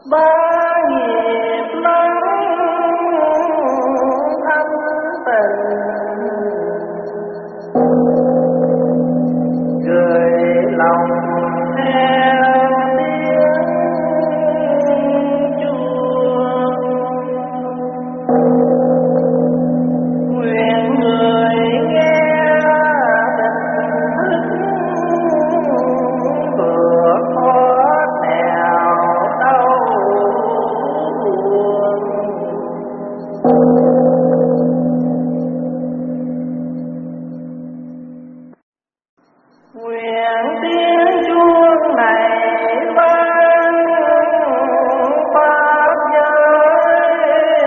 ba nghiệp lắm thanh tình, gửi lòng theo tiếng chuông, nguyện người nghe tình thức vượt thoát nẻo đau buồn. Nguyện tiếng chuông này vang pháp giới,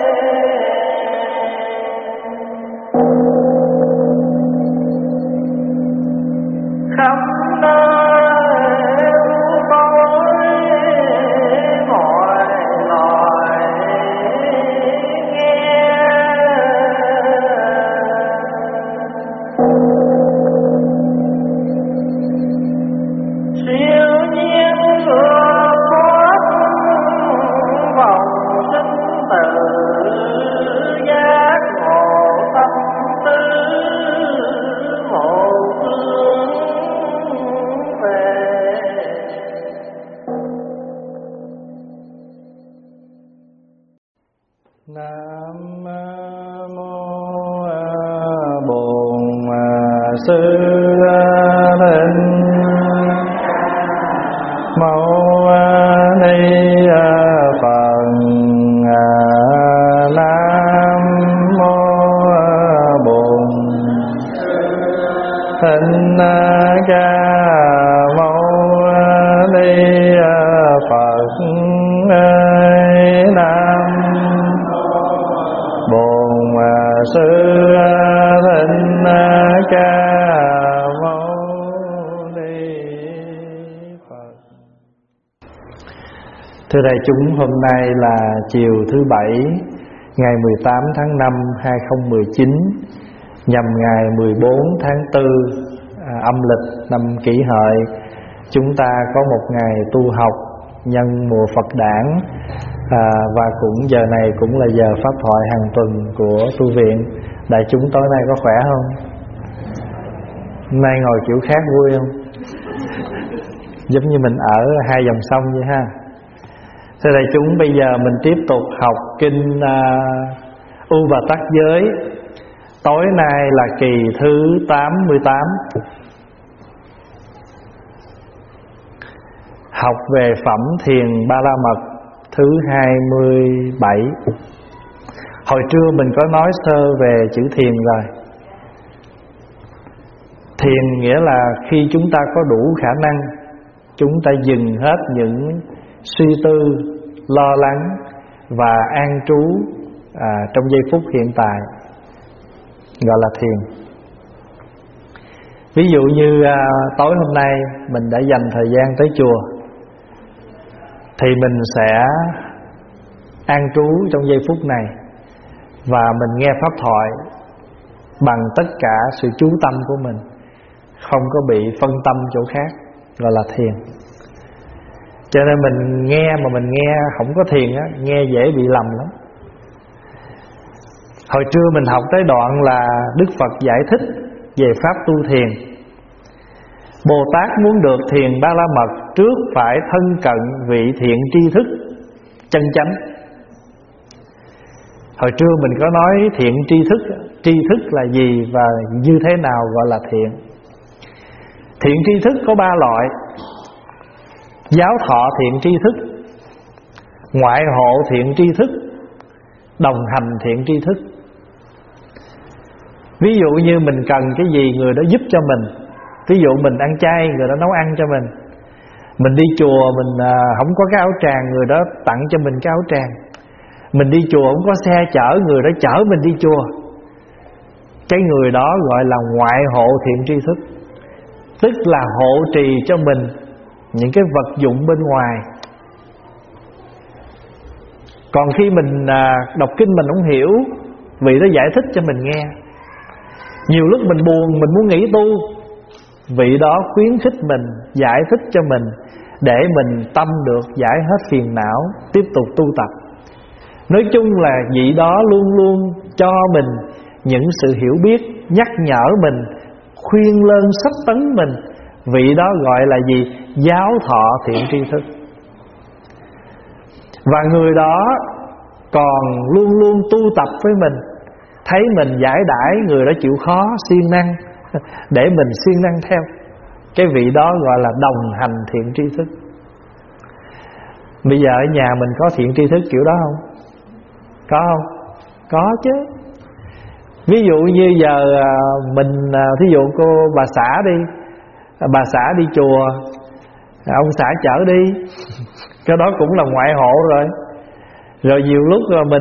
khắp nơi u tối mọi loài nghe. Siêu nhiên vượt thoát vòng sinh tử, giác ngộ tâm tư một hướng về. Nam mô Bổn Sư Thích Mâu Ni Phật. Nam mô Bổn Thích Ca Mâu Ni Phật. Nam Bổn Sư Thích Ca Mâu Ni Phật. Thưa đại chúng, hôm nay là chiều thứ Bảy, ngày 18 tháng 5 2019, nhằm ngày 14 tháng 4 âm lịch năm Kỷ Hợi. Chúng ta có một ngày tu học nhân mùa Phật đản, và cũng giờ này cũng là giờ pháp thoại hàng tuần của tu viện. Đại chúng tối nay có khỏe không? Hôm nay ngồi kiểu khác vui không? Giống như mình ở hai dòng sông vậy ha. Thưa đại chúng, bây giờ mình tiếp tục học kinh U Bà Tắc Giới. Tối nay là kỳ thứ 88, học về phẩm Thiền Ba La Mật thứ 27. Hồi trưa mình có nói sơ về chữ thiền rồi. Thiền nghĩa là khi chúng ta có đủ khả năng, chúng ta dừng hết những suy tư, lo lắng và an trú trong giây phút hiện tại, gọi là thiền. Ví dụ như tối hôm nay mình đã dành thời gian tới chùa, thì mình sẽ an trú trong giây phút này và mình nghe pháp thoại bằng tất cả sự chú tâm của mình, không có bị phân tâm chỗ khác, gọi là thiền. Cho nên mình nghe mà mình nghe không có thiền á, nghe dễ bị lầm lắm. Hồi trưa mình học tới đoạn là Đức Phật giải thích về pháp tu thiền. Bồ Tát muốn được thiền Ba La Mật, trước phải thân cận vị thiện tri thức chân chánh. Hồi trưa mình có nói thiện tri thức là gì và như thế nào gọi là thiện. Thiện tri thức có 3 loại: giáo thọ thiện tri thức, ngoại hộ thiện tri thức, đồng hành thiện tri thức. Ví dụ như mình cần cái gì người đó giúp cho mình. Ví dụ mình ăn chay, người đó nấu ăn cho mình. Mình đi chùa mình không có cái áo tràng, người đó tặng cho mình cái áo tràng. Mình đi chùa không có xe chở, người đó chở mình đi chùa. Cái người đó gọi là ngoại hộ thiện tri thức, tức là hộ trì cho mình những cái vật dụng bên ngoài. Còn khi mình đọc kinh mình không hiểu, vị đó giải thích cho mình nghe. Nhiều lúc mình buồn, mình muốn nghỉ tu, vị đó khuyến khích mình, giải thích cho mình để mình tâm được giải hết phiền não, tiếp tục tu tập. Nói chung là vị đó luôn luôn cho mình những sự hiểu biết, nhắc nhở mình, khuyên lơn sách tấn mình. Vị đó gọi là gì? Giáo thọ thiện tri thức. Và người đó còn luôn luôn tu tập với mình, thấy mình giải đãi, người đó chịu khó, siêng năng, để mình siêng năng theo. Cái vị đó gọi là đồng hành thiện tri thức. Bây giờ ở nhà mình có thiện tri thức kiểu đó không? Có không? Có chứ. Ví dụ như giờ mình, thí dụ cô bà xã đi, bà xã đi chùa, ông xã chở đi, cái đó cũng là ngoại hộ rồi. Rồi nhiều lúc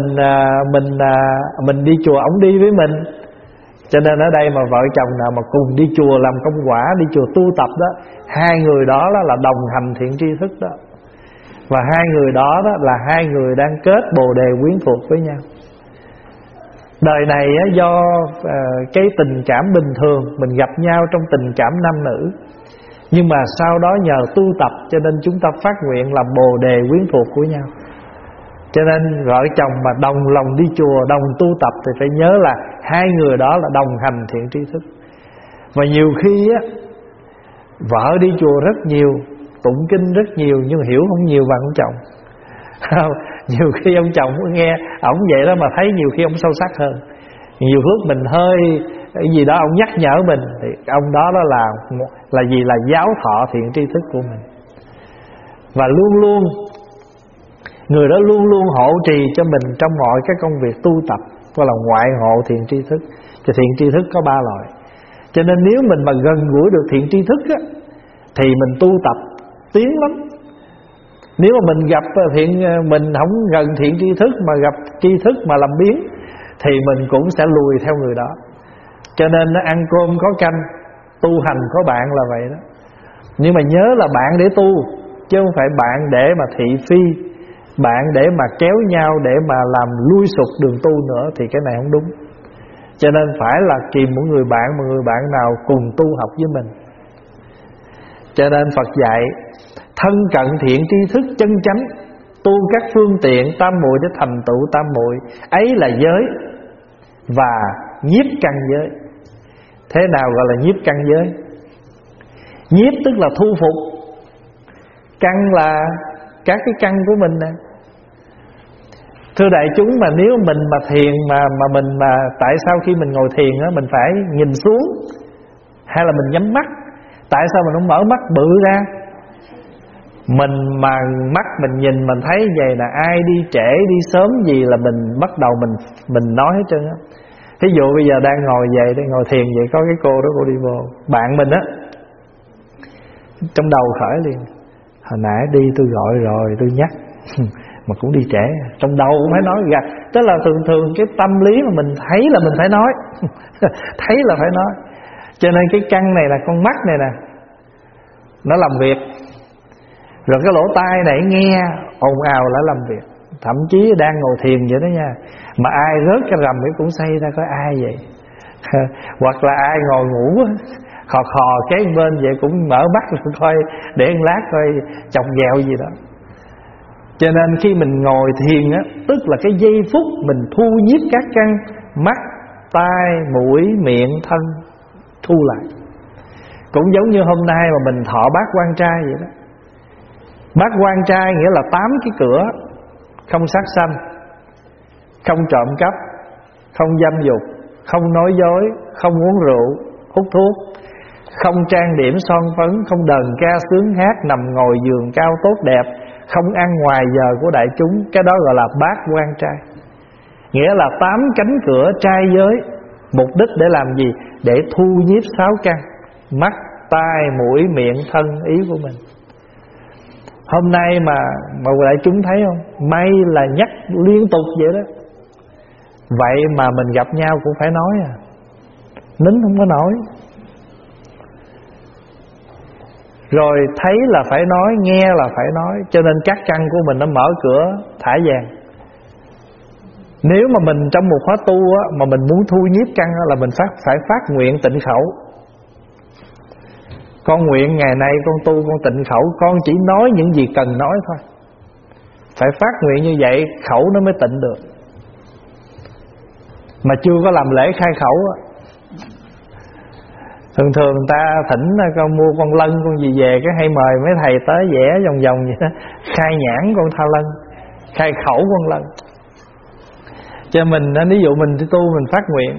mình đi chùa, ổng đi với mình. Cho nên ở đây mà vợ chồng nào mà cùng đi chùa làm công quả, đi chùa tu tập đó, hai người đó là đồng hành thiện tri thức đó. Và hai người đó là hai người đang kết bồ đề quyến thuộc với nhau. Đời này do cái tình cảm bình thường, mình gặp nhau trong tình cảm nam nữ, nhưng mà sau đó nhờ tu tập cho nên chúng ta phát nguyện làm bồ đề quyến thuộc của nhau. Cho nên vợ chồng mà đồng lòng đi chùa, đồng tu tập thì phải nhớ là hai người đó là đồng hành thiện tri thức. Và nhiều khi vợ đi chùa rất nhiều, tụng kinh rất nhiều, nhưng hiểu không nhiều bằng ông chồng. Nhiều khi ông chồng cũng nghe ổng vậy đó mà thấy nhiều khi ông sâu sắc hơn. Nhiều lúc mình hơi cái gì đó ông nhắc nhở mình, thì ông đó là gì? Là giáo thọ thiện tri thức của mình. Và luôn luôn người đó luôn luôn hộ trì cho mình trong mọi cái công việc tu tập, gọi là ngoại hộ thiện tri thức. Thì thiện tri thức có 3 loại. Cho nên nếu mình mà gần gũi được thiện tri thức thì mình tu tập tiến lắm. Nếu mà mình gặp mình không gần thiện tri thức mà gặp tri thức mà làm biến, thì mình cũng sẽ lùi theo người đó. Cho nên nó ăn cơm có canh, tu hành có bạn là vậy đó. Nhưng mà nhớ là bạn để tu, chứ không phải bạn để mà thị phi, bạn để mà kéo nhau, để mà làm lui sụp đường tu nữa, thì cái này không đúng. Cho nên phải là tìm một người bạn, một người bạn nào cùng tu học với mình. Cho nên Phật dạy thân cận thiện tri thức chân chánh, tu các phương tiện tam muội để thành tựu tam muội, ấy là giới và nhiếp căn giới. Thế nào gọi là nhiếp căn giới? Nhiếp tức là thu phục, căn là các cái căn của mình nè. Thưa đại chúng, mà nếu mình mà thiền mà mình mà tại sao khi mình ngồi thiền mình phải nhìn xuống hay là mình nhắm mắt? Tại sao mình không mở mắt bự ra? Mình mà mắt mình nhìn mình thấy vậy là ai đi trễ đi sớm gì là mình bắt đầu mình nói hết trơn á. Ví dụ bây giờ đang ngồi vậy, đang ngồi thiền vậy, có cái cô đó cô đi vô, bạn mình á, trong đầu khởi liền: hồi nãy đi tôi gọi rồi, tôi nhắc mà cũng đi trễ. Trong đầu cũng phải nói gạt. Tức là thường cái tâm lý mà mình thấy là mình phải nói thấy là phải nói. Cho nên cái căn này là con mắt này nè, nó làm việc. Rồi cái lỗ tai này nghe ồn ào lại làm việc. Thậm chí đang ngồi thiền vậy đó nha, mà ai rớt cái rầm cũng xây ra coi ai vậy. Hoặc là ai ngồi ngủ khò khò kế bên vậy cũng mở mắt rồi coi, để một lát coi chọc ghẹo gì đó. Cho nên khi mình ngồi thiền tức là cái giây phút mình thu nhiếp các căn mắt, tai, mũi, miệng, thân, thu lại. Cũng giống như hôm nay mà mình thọ bát quan trai vậy đó. Bát quan trai nghĩa là 8 cái cửa: không sát sanh, không trộm cắp, không dâm dục, không nói dối, không uống rượu, hút thuốc, không trang điểm son phấn, không đờn ca sướng hát, nằm ngồi giường cao tốt đẹp, không ăn ngoài giờ của đại chúng. Cái đó gọi là bát quan trai. Nghĩa là 8 cánh cửa trai giới. Mục đích để làm gì? Để thu nhiếp 6 căn: mắt, tai, mũi, miệng, thân, ý của mình. Hôm nay mà đại chúng thấy không, may là nhắc liên tục vậy đó. Vậy mà mình gặp nhau cũng phải nói nín không có nổi. Rồi thấy là phải nói, nghe là phải nói. Cho nên các căn của mình nó mở cửa thả vàng. Nếu mà mình trong một khóa tu mà mình muốn thu nhiếp căn là mình phải phát nguyện tịnh khẩu. Con nguyện ngày nay con tu, con tịnh khẩu, con chỉ nói những gì cần nói thôi. Phải phát nguyện như vậy khẩu nó mới tịnh được. Mà chưa có làm lễ khai khẩu á. Thường thường người ta thỉnh con mua con lân con gì về, cái hay mời mấy thầy tới vẽ vòng vòng vậy đó, khai nhãn con tha lân, khai khẩu con lân. Cho mình, ví dụ mình tu mình phát nguyện,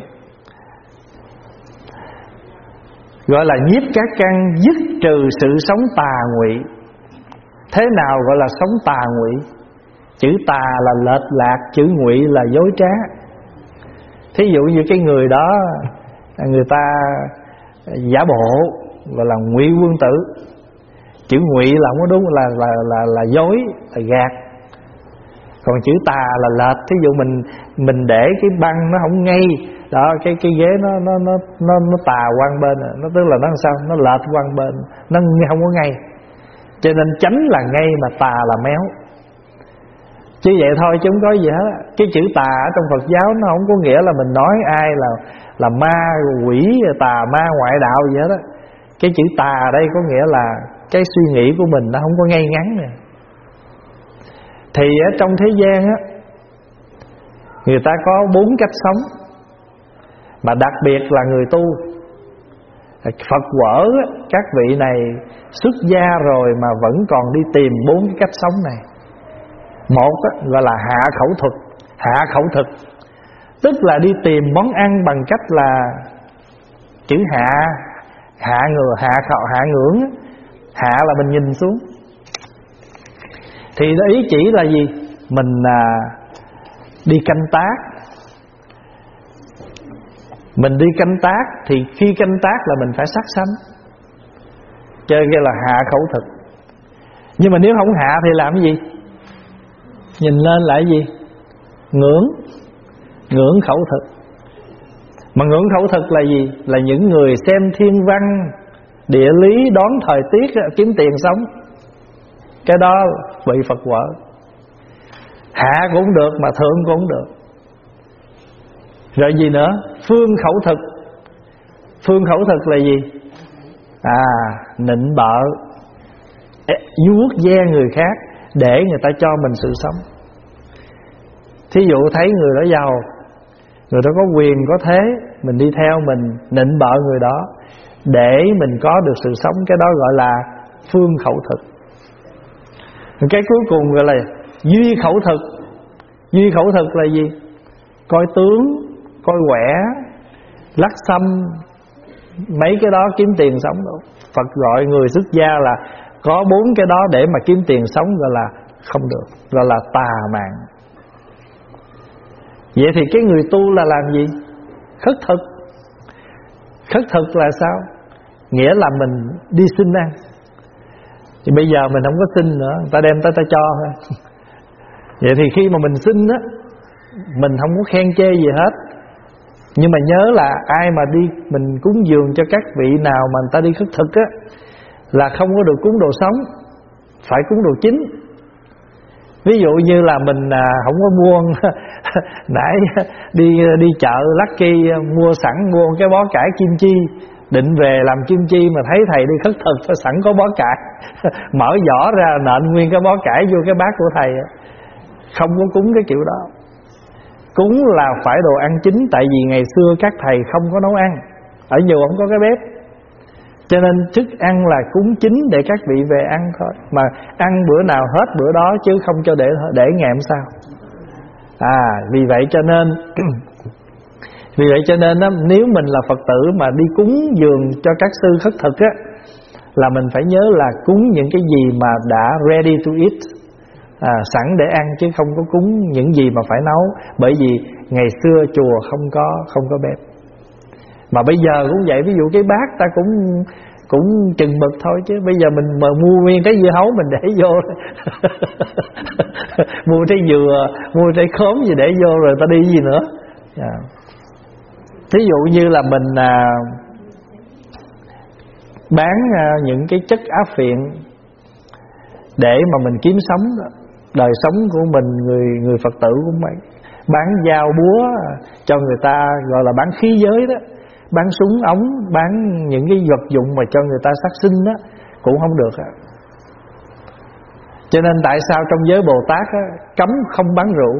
gọi là nhiếp các căn, dứt trừ sự sống tà ngụy. Thế nào gọi là sống tà ngụy? Chữ tà là lệch lạc, chữ ngụy là dối trá. Thí dụ như cái người đó, người ta giả bộ, gọi là ngụy quân tử. Chữ ngụy là không có đúng, là dối, là gạt. Còn chữ tà là lệch. Thí dụ mình để cái băng nó không ngay đó, cái ghế nó tà qua bên, nó tức là nó làm sao, nó lệch qua bên, nó không có ngay. Cho nên chánh là ngay mà tà là méo. Chứ vậy thôi chứ không có gì hết. Cái chữ tà ở trong Phật giáo nó không có nghĩa là mình nói ai là ma, quỷ, tà ma, ngoại đạo gì hết á. Cái chữ tà ở đây có nghĩa là cái suy nghĩ của mình nó không có ngay ngắn nè. Thì ở trong thế gian á, người ta có 4 cách sống, mà đặc biệt là người tu Phật quở á, các vị này xuất gia rồi mà vẫn còn đi tìm 4 cái cách sống này. Một á, gọi là hạ khẩu thực. Hạ khẩu thực tức là đi tìm món ăn bằng cách là chữ hạ ngưỡng. Hạ là mình nhìn xuống. Thì ý chỉ là gì? Mình đi canh tác. Mình đi canh tác thì khi canh tác là mình phải sát sanh, chơi kia là hạ khẩu thực. Nhưng mà nếu không hạ thì làm cái gì? Nhìn lên là cái gì? Ngưỡng khẩu thực. Mà ngưỡng khẩu thực là gì? Là những người xem thiên văn, địa lý, đoán thời tiết, kiếm tiền sống. Cái đó bị Phật quở. Hạ cũng được mà thượng cũng được. Rồi gì nữa? Phương khẩu thực. Phương khẩu thực là gì? Nịnh bợ, vuốt ve người khác để người ta cho mình sự sống. Thí dụ thấy người đó giàu, người đó có quyền có thế, mình đi theo, mình nịnh bợ người đó để mình có được sự sống. Cái đó gọi là phương khẩu thực. Cái cuối cùng gọi là duy khẩu thực. Duy khẩu thực là gì? Coi tướng, coi quẻ, lắc xăm, mấy cái đó kiếm tiền sống đâu. Phật gọi người xuất gia là có 4 cái đó để mà kiếm tiền sống, gọi là không được, gọi là tà mạng. Vậy thì cái người tu là làm gì? Khất thực. Khất thực là sao? Nghĩa là mình đi xin ăn. Thì bây giờ mình không có xin nữa, người ta đem tới ta cho thôi. Vậy thì khi mà mình xin á, mình không có khen chê gì hết. Nhưng mà nhớ là ai mà đi mình cúng dường cho các vị nào mà người ta đi khất thực á, là không có được cúng đồ sống, phải cúng đồ chín. Ví dụ như là mình không có mua nãy đi chợ Lucky mua sẵn, mua cái bó cải kim chi, định về làm kim chi mà thấy thầy đi khất thực sẵn có bó cải, mở vỏ ra nện nguyên cái bó cải vô cái bát của thầy. Không có cúng cái kiểu đó. Cúng là phải đồ ăn chín. Tại vì ngày xưa các thầy không có nấu ăn, ở nhiều không có cái bếp, cho nên thức ăn là cúng chín để các vị về ăn thôi. Mà ăn bữa nào hết bữa đó, chứ không cho để ngày hôm sau. Vì vậy cho nên đó, nếu mình là Phật tử mà đi cúng dường cho các sư khất thực á, là mình phải nhớ là cúng những cái gì mà đã ready to eat, sẵn để ăn, chứ không có cúng những gì mà phải nấu. Bởi vì ngày xưa chùa không có bếp. Mà bây giờ cũng vậy. Ví dụ cái bát ta cũng chừng mực thôi, chứ bây giờ mình mà mua nguyên trái dưa hấu mình để vô mua trái dừa, mua trái khóm gì để vô rồi ta đi gì nữa. Thí dụ như là mình bán những cái chất áp phiện để mà mình kiếm sống đó. Đời sống của mình, người Phật tử cũng vậy. Bán dao búa cho người ta, gọi là bán khí giới đó. bán súng ống, bán những cái vật dụng mà cho người ta sát sinh đó cũng không được á. Cho nên tại sao trong giới Bồ Tát á, cấm không bán rượu,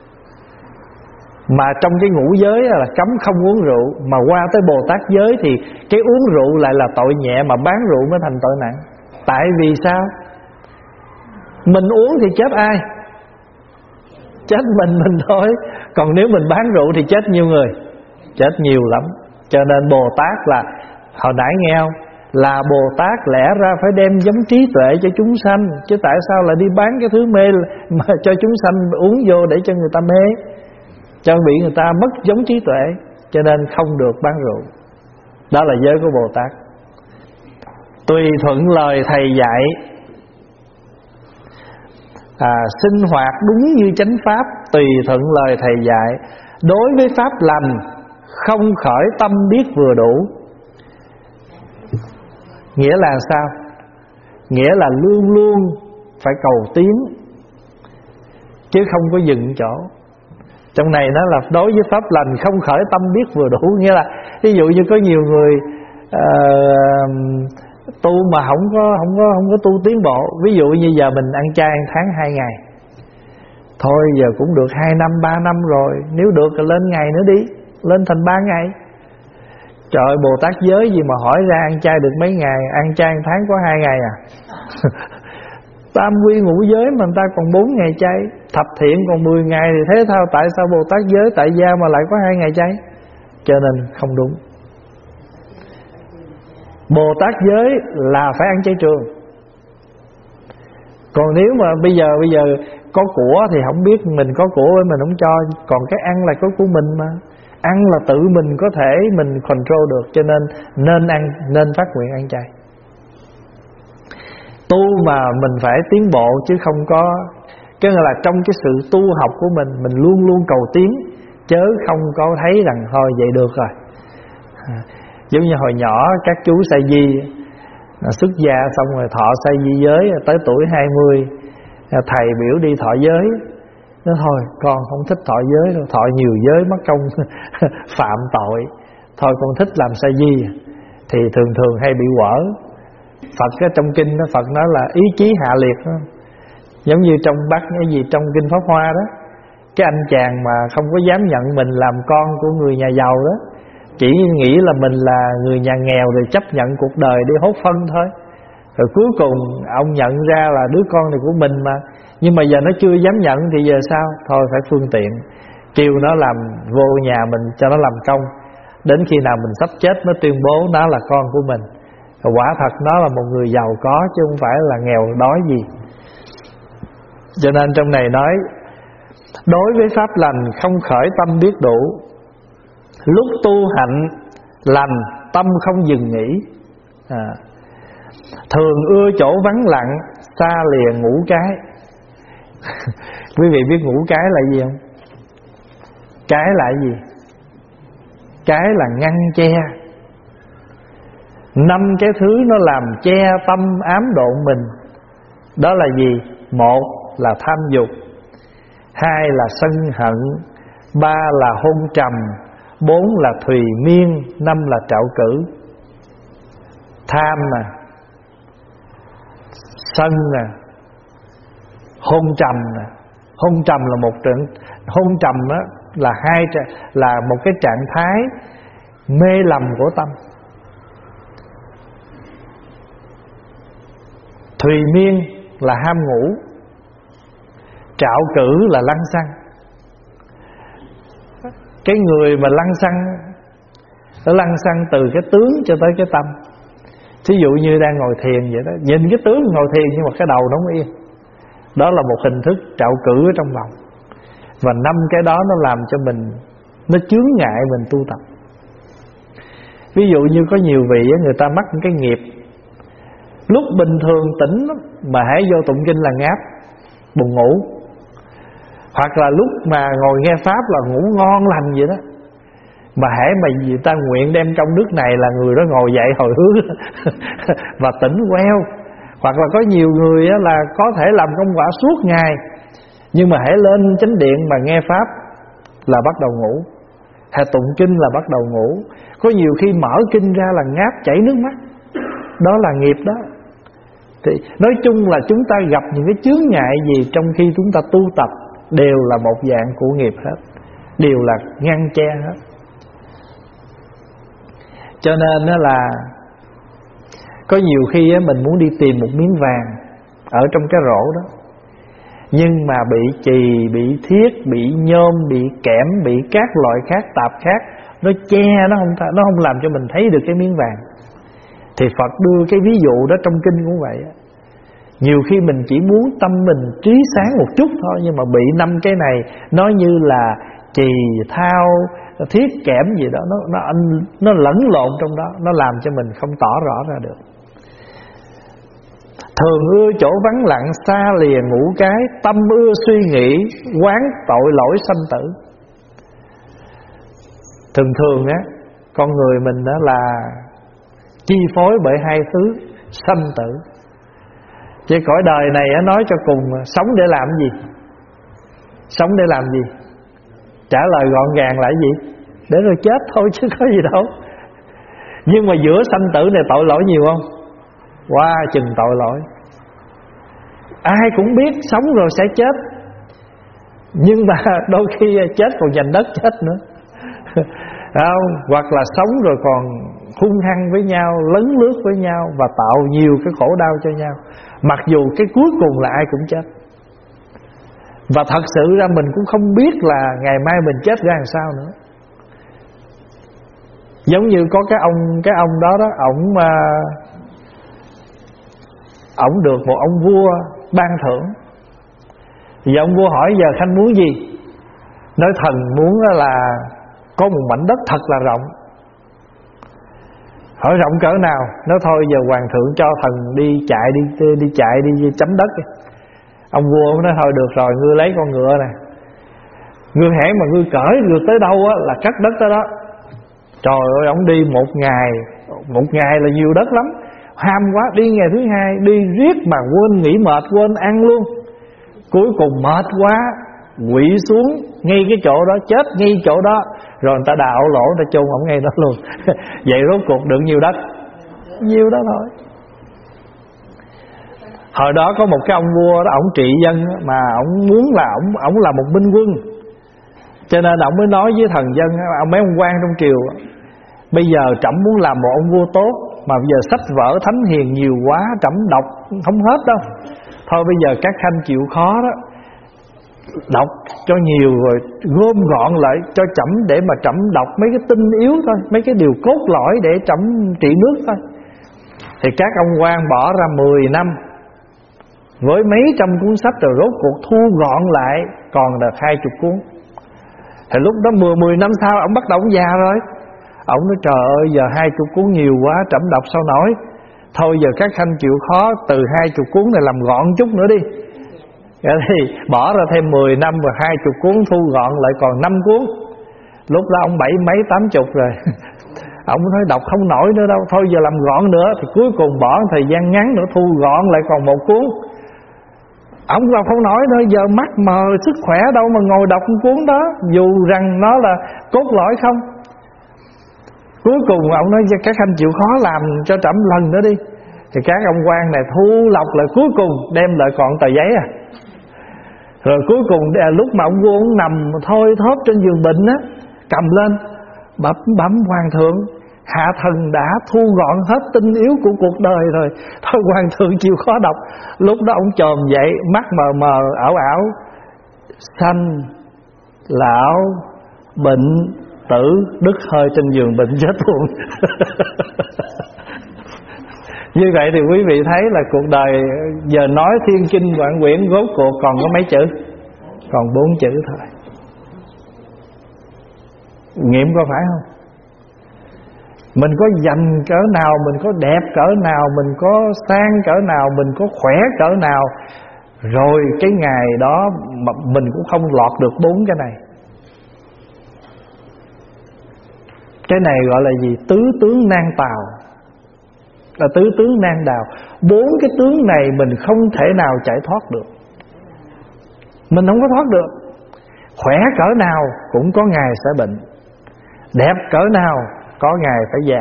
mà trong cái ngũ giới là cấm không uống rượu, mà qua tới Bồ Tát giới thì cái uống rượu lại là tội nhẹ, mà bán rượu mới thành tội nặng. Tại vì sao? Mình uống thì chết ai? Chết mình thôi. Còn nếu mình bán rượu thì chết nhiều người, chết nhiều lắm. Cho nên Bồ Tát là, hồi nãy nghe không, là Bồ Tát lẽ ra phải đem giống trí tuệ cho chúng sanh, chứ tại sao lại đi bán cái thứ mê mà cho chúng sanh uống vô để cho người ta mê, cho bị người ta mất giống trí tuệ. Cho nên không được bán rượu. Đó là giới của Bồ Tát. Tùy thuận lời thầy dạy, sinh hoạt đúng như chánh pháp. Tùy thuận lời thầy dạy, đối với pháp lành không khởi tâm biết vừa đủ. Nghĩa là sao? Nghĩa là luôn luôn phải cầu tiến, chứ không có dừng chỗ. Trong này nó là đối với pháp lành không khởi tâm biết vừa đủ. Nghĩa là ví dụ như có nhiều người tu mà không có tu tiến bộ. Ví dụ như giờ mình ăn chay ăn tháng 2 ngày, thôi giờ cũng được 2 năm 3 năm rồi, nếu được thì lên ngày nữa đi, lên thành 3 ngày. Trời ơi, Bồ Tát giới gì mà hỏi ra ăn chay được mấy ngày, ăn chay ăn tháng có 2 ngày à. Tam quy ngũ giới mà người ta còn 4 ngày chay, thập thiện còn 10 ngày, thì thế sao tại sao Bồ Tát giới tại gia mà lại có 2 ngày chay? Cho nên không đúng. Bồ Tát giới là phải ăn chay trường. Còn nếu mà bây giờ có của thì không biết, mình có của với mình không cho, còn cái ăn là có của mình mà. Ăn là tự mình có thể mình control được, cho nên ăn, nên phát nguyện ăn chay. Tu mà mình phải tiến bộ, chứ không có, cái là trong cái sự tu học của mình luôn luôn cầu tiến, chớ không có thấy rằng thôi vậy được rồi. Giống như hồi nhỏ các chú sa di xuất gia xong rồi thọ sa di giới, tới tuổi 20 thầy biểu đi thọ giới, nói thôi con không thích thọ giới đâu, thọ nhiều giới mất công phạm tội, thôi con thích làm sa di. Thì thường hay bị quở. Phật ở trong kinh đó, Phật nói là ý chí hạ liệt đó. Giống như trong cái gì trong kinh Pháp Hoa đó, cái anh chàng mà không có dám nhận mình làm con của người nhà giàu đó, chỉ nghĩ là mình là người nhà nghèo rồi chấp nhận cuộc đời đi hốt phân thôi. Rồi cuối cùng ông nhận ra là đứa con này của mình mà, nhưng mà giờ nó chưa dám nhận thì giờ sao? Thôi phải phương tiện, kêu nó làm vô nhà mình cho nó làm công, đến khi nào mình sắp chết nó tuyên bố nó là con của mình. Rồi quả thật nó là một người giàu có, chứ không phải là nghèo đói gì. Cho nên trong này nói, đối với pháp lành không khởi tâm biết đủ. Lúc tu hạnh lành tâm không dừng nghỉ. Thường ưa chỗ vắng lặng, xa lìa ngũ cái. Quý vị biết ngũ cái là gì không? Cái là gì? Cái là ngăn che. 5 cái thứ nó làm che tâm ám độn mình. Đó là gì? 1 là tham dục, 2 là sân hận, 3 là hôn trầm, 4 là thùy miên, 5 là trạo cử. Tham nè, sân nè, hôn trầm nè. Hôn trầm là một trận, hôn trầm đó là một cái trạng thái mê lầm của tâm. Thùy miên là ham ngủ, trạo cử là lăng xăng. Cái người mà lăng xăng, nó lăng xăng từ cái tướng cho tới cái tâm. Thí dụ như đang ngồi thiền vậy đó, nhìn cái tướng ngồi thiền nhưng mà cái đầu nó không yên, đó là một hình thức trạo cử ở trong lòng. Và 5 cái đó nó làm cho mình, nó chướng ngại mình tu tập. Ví dụ như có nhiều vị người ta mắc cái nghiệp, lúc bình thường tỉnh mà hãy vô tụng kinh là ngáp, buồn ngủ. Hoặc là lúc mà ngồi nghe pháp là ngủ ngon lành vậy đó, mà hãy mà người ta nguyện đem công đức này là người đó ngồi dậy hồi hướng và tỉnh queo. Hoặc là có nhiều người là có thể làm công quả suốt ngày, nhưng mà hãy lên chánh điện mà nghe pháp là bắt đầu ngủ. hay tụng kinh là bắt đầu ngủ. Có nhiều khi mở kinh ra là ngáp chảy nước mắt, đó là nghiệp đó. Thì nói chung là chúng ta gặp những cái chướng ngại gì trong khi chúng ta tu tập đều là một dạng của nghiệp hết, đều là ngăn che hết. Cho nên đó là có nhiều khi mình muốn đi tìm một miếng vàng ở trong cái rổ đó, nhưng mà bị chì, bị thiết, bị nhôm, bị kẽm, bị các loại khác tạp khác nó che, nó không làm cho mình thấy được cái miếng vàng. Thì Phật đưa cái ví dụ đó trong kinh cũng vậy. Nhiều khi mình chỉ muốn tâm mình trí sáng một chút thôi, nhưng mà bị 5 cái này nó như là chì, thao, thiết, kẽm gì đó, nó lẫn lộn trong đó, nó làm cho mình không tỏ rõ ra được. Thường ưa chỗ vắng lặng, xa lìa ngủ cái, tâm ưa suy nghĩ, quán tội lỗi sanh tử. Thường thường á, con người mình đó là chi phối bởi hai thứ sanh tử. Chứ cõi đời này á, nói cho cùng sống để làm gì? Sống để làm gì? Trả lời gọn gàng là cái gì? Để rồi chết thôi chứ có gì đâu. Nhưng mà giữa sanh tử này tội lỗi nhiều không? Quá chừng tội lỗi. Ai cũng biết sống rồi sẽ chết, nhưng mà đôi khi chết còn giành đất chết nữa. Không? Hoặc là sống rồi còn hung hăng với nhau, lấn lướt với nhau và tạo nhiều cái khổ đau cho nhau, mặc dù cái cuối cùng là ai cũng chết. Và thật sự ra mình cũng không biết là ngày mai mình chết ra làm sao nữa. Giống như có cái ông đó ổng được một ông vua ban thưởng. Thì ông vua hỏi giờ khanh muốn gì? Nói thần muốn là có một mảnh đất thật là rộng. Hỏi rộng cỡ nào? Nói thôi giờ hoàng thượng cho thần đi chạy đi chấm đất đi. Ông vua nói thôi được rồi, ngươi lấy con ngựa nè, ngươi hãy mà ngươi cởi được tới đâu á là cắt đất tới đó. Trời ơi, ông đi một ngày là nhiều đất lắm. Ham quá, đi ngày thứ hai đi riết mà quên nghỉ mệt, quên ăn luôn. Cuối cùng mệt quá, quỵ xuống ngay cái chỗ đó, chết ngay chỗ đó. Rồi người ta đào lỗ, người ta chôn ổng ngay đó luôn. Vậy rốt cuộc được nhiều đất? Nhiêu đó thôi. Hồi đó có một cái ông vua đó, ổng trị dân mà ổng muốn là ổng là một binh quân. Cho nên ổng mới nói với thần dân, mấy ông quan trong triều, bây giờ trẫm muốn làm một ông vua tốt, mà bây giờ sách vở thánh hiền nhiều quá, trẫm đọc không hết đâu. Thôi bây giờ các khanh chịu khó đó, đọc cho nhiều rồi gom gọn lại cho trẫm, để mà trẫm đọc mấy cái tinh yếu thôi, mấy cái điều cốt lõi để trẫm trị nước thôi. Thì các ông quan bỏ ra 10 năm với mấy trăm cuốn sách, rồi rốt cuộc thu gọn lại còn được 20 cuốn. Thì lúc đó 10 năm sau ông bắt đầu ông già rồi. Ông nói trời ơi, giờ 20 cuốn nhiều quá, trẫm đọc sao nổi. Thôi giờ các khanh chịu khó, từ 20 cuốn này làm gọn chút nữa đi. Thì bỏ ra thêm 10 năm và 20 cuốn thu gọn lại còn 5 cuốn. Lúc đó ông 70 mấy 80 rồi. Ông nói đọc không nổi nữa đâu, thôi giờ làm gọn nữa. Thì cuối cùng bỏ thời gian ngắn nữa thu gọn lại còn 1 cuốn. Ông vào không nổi nữa, giờ mắt mờ sức khỏe đâu mà ngồi đọc cuốn đó, dù rằng nó là cốt lõi không. Cuối cùng ông nói các anh chịu khó làm cho trẫm lần nữa đi. Thì các ông quan này thu lọc lại, cuối cùng đem lại còn tờ giấy à. Rồi cuối cùng lúc mà ông vua ông nằm thôi thóp trên giường bệnh á, cầm lên bấm hoàng thượng, hạ thần đã thu gọn hết tinh yếu của cuộc đời rồi, thôi hoàng thượng chịu khó đọc. Lúc đó ông chồm dậy, mắt mờ mờ ảo ảo, sanh lão bệnh tử đứt hơi trên giường bệnh chết luôn. Như vậy thì quý vị thấy là cuộc đời giờ nói thiên kinh vạn quyển rốt cuộc còn có mấy chữ? Còn 4 chữ thôi. Nghiệm có phải không? Mình có dành cỡ nào, mình có đẹp cỡ nào, mình có sang cỡ nào, mình có khỏe cỡ nào, rồi cái ngày đó mà mình cũng không lọt được 4 cái này. Cái này gọi là gì? Tứ tướng nan tào, là tứ tướng nan đào. 4 cái tướng này mình không thể nào chạy thoát được. Mình không có thoát được. Khỏe cỡ nào cũng có ngày sẽ bệnh, đẹp cỡ nào có ngày phải già.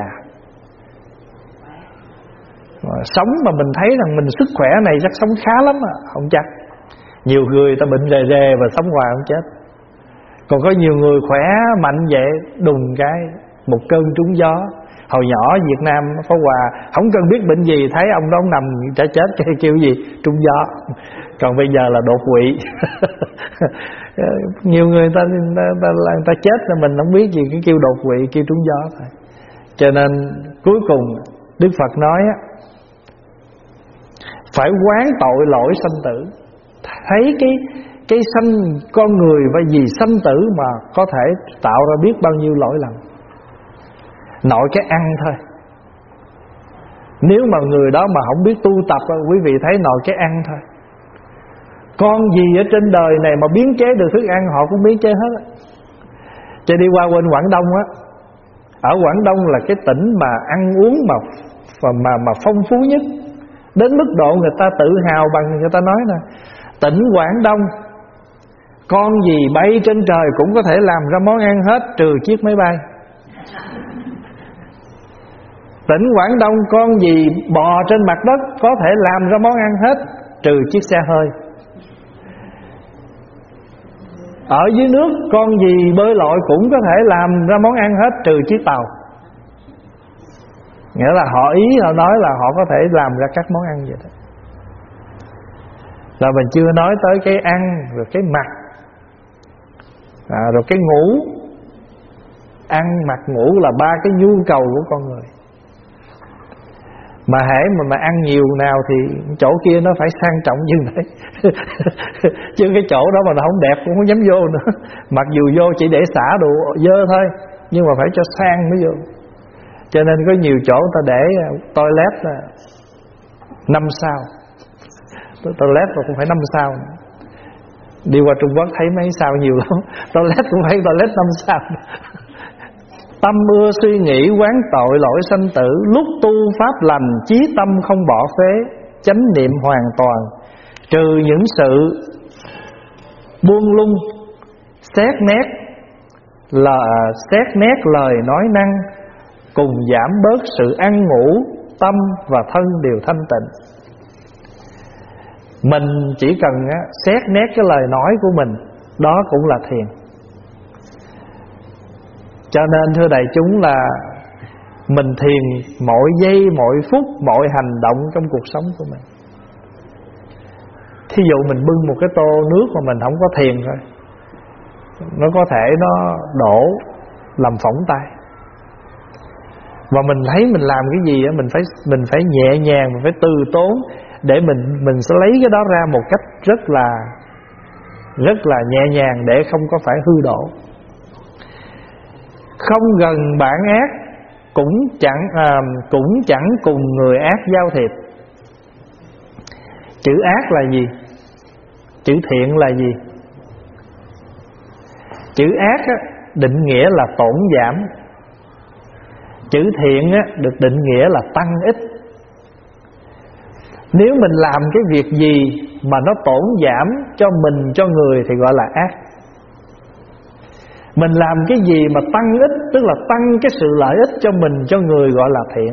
Sống mà mình thấy rằng mình sức khỏe này chắc sống khá lắm à, không chắc. Nhiều người ta bệnh rề rề và sống hoài không chết. Còn có nhiều người khỏe mạnh vậy, đùng cái một cơn trúng gió. Hồi nhỏ Việt Nam có Hòa, không cần biết bệnh gì, thấy ông đó nằm đã chết kêu gì? Trúng gió. Còn bây giờ là đột quỵ. Nhiều người ta chết rồi mình không biết gì, cái kêu đột quỵ, kêu trúng gió thôi. Cho nên cuối cùng Đức Phật nói phải quán tội lỗi sanh tử. Thấy cái sanh con người và vì sanh tử mà có thể tạo ra biết bao nhiêu lỗi lầm. Nội cái ăn thôi, nếu mà người đó mà không biết tu tập, quý vị thấy nội cái ăn thôi. Con gì ở trên đời này mà biến chế được thức ăn họ cũng biến chế hết. Cho đi qua bên Quảng Đông á, ở Quảng Đông là cái tỉnh mà ăn uống mà phong phú nhất, đến mức độ người ta tự hào bằng, người ta nói nè, tỉnh Quảng Đông con gì bay trên trời cũng có thể làm ra món ăn hết, trừ chiếc máy bay. Tỉnh Quảng Đông con gì bò trên mặt đất có thể làm ra món ăn hết, trừ chiếc xe hơi. Ở dưới nước con gì bơi lội cũng có thể làm ra món ăn hết, trừ chiếc tàu. Nghĩa là họ ý họ nói là họ có thể làm ra các món ăn vậy đó. Rồi mình chưa nói tới cái ăn, rồi cái mặc, rồi cái ngủ. Ăn, mặc, ngủ là ba cái nhu cầu của con người. Mà hễ mà ăn nhiều nào thì chỗ kia nó phải sang trọng như thế. Chứ cái chỗ đó mà nó không đẹp cũng không dám vô nữa. Mặc dù vô chỉ để xả đồ dơ thôi, nhưng mà phải cho sang mới vô. Cho nên có nhiều chỗ ta để toilet là 5 sao, toilet mà cũng phải 5 sao. Đi qua Trung Quốc thấy mấy sao nhiều lắm. Toilet cũng phải toilet 5 sao. Tâm ưa suy nghĩ quán tội lỗi sanh tử, lúc tu pháp lành chí tâm không bỏ phế, chánh niệm hoàn toàn, trừ những sự buông lung, xét nét lời nói năng, cùng giảm bớt sự ăn ngủ, tâm và thân đều thanh tịnh. Mình chỉ cần xét nét cái lời nói của mình, đó cũng là thiền. Cho nên thưa đại chúng là mình thiền mỗi giây, mỗi phút, mọi hành động trong cuộc sống của mình. Thí dụ mình bưng một cái tô nước mà mình không có thiền thôi, nó có thể nó đổ làm phỏng tay. Và mình thấy mình làm cái gì mình phải nhẹ nhàng, mình phải từ tốn để mình sẽ lấy cái đó ra một cách rất là nhẹ nhàng để không có phải hư đổ. Không gần bản ác, cũng chẳng cùng người ác giao thiệp. Chữ ác là gì? Chữ thiện là gì? Chữ ác định nghĩa là tổn giảm. Chữ thiện được định nghĩa là tăng ích. Nếu mình làm cái việc gì mà nó tổn giảm cho mình, cho người thì gọi là ác. Mình làm cái gì mà tăng ích, tức là tăng cái sự lợi ích cho mình, cho người, gọi là thiện.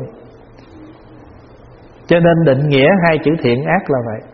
Cho nên định nghĩa hai chữ thiện ác là vậy.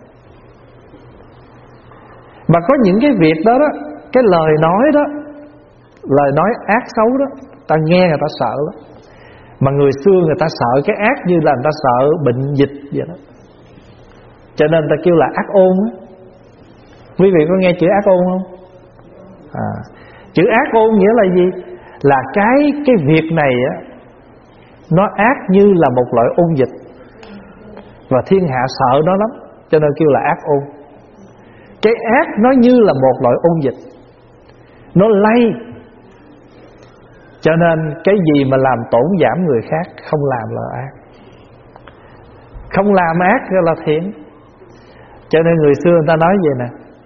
Mà có những cái việc đó, cái lời nói đó, lời nói ác xấu đó, ta nghe người ta sợ lắm. Mà người xưa người ta sợ cái ác như là người ta sợ bệnh dịch vậy đó. Cho nên ta kêu là ác ôn á. Quý vị có nghe chữ ác ôn không? Chữ ác ôn nghĩa là gì? Là cái việc này nó ác như là một loại ôn dịch, và thiên hạ sợ nó lắm, cho nên kêu là ác ôn. Cái ác nó như là một loại ôn dịch, nó lây. Cho nên cái gì mà làm tổn giảm người khác không làm là ác, không làm ác gọi là thiện. Cho nên người xưa người ta nói vậy nè: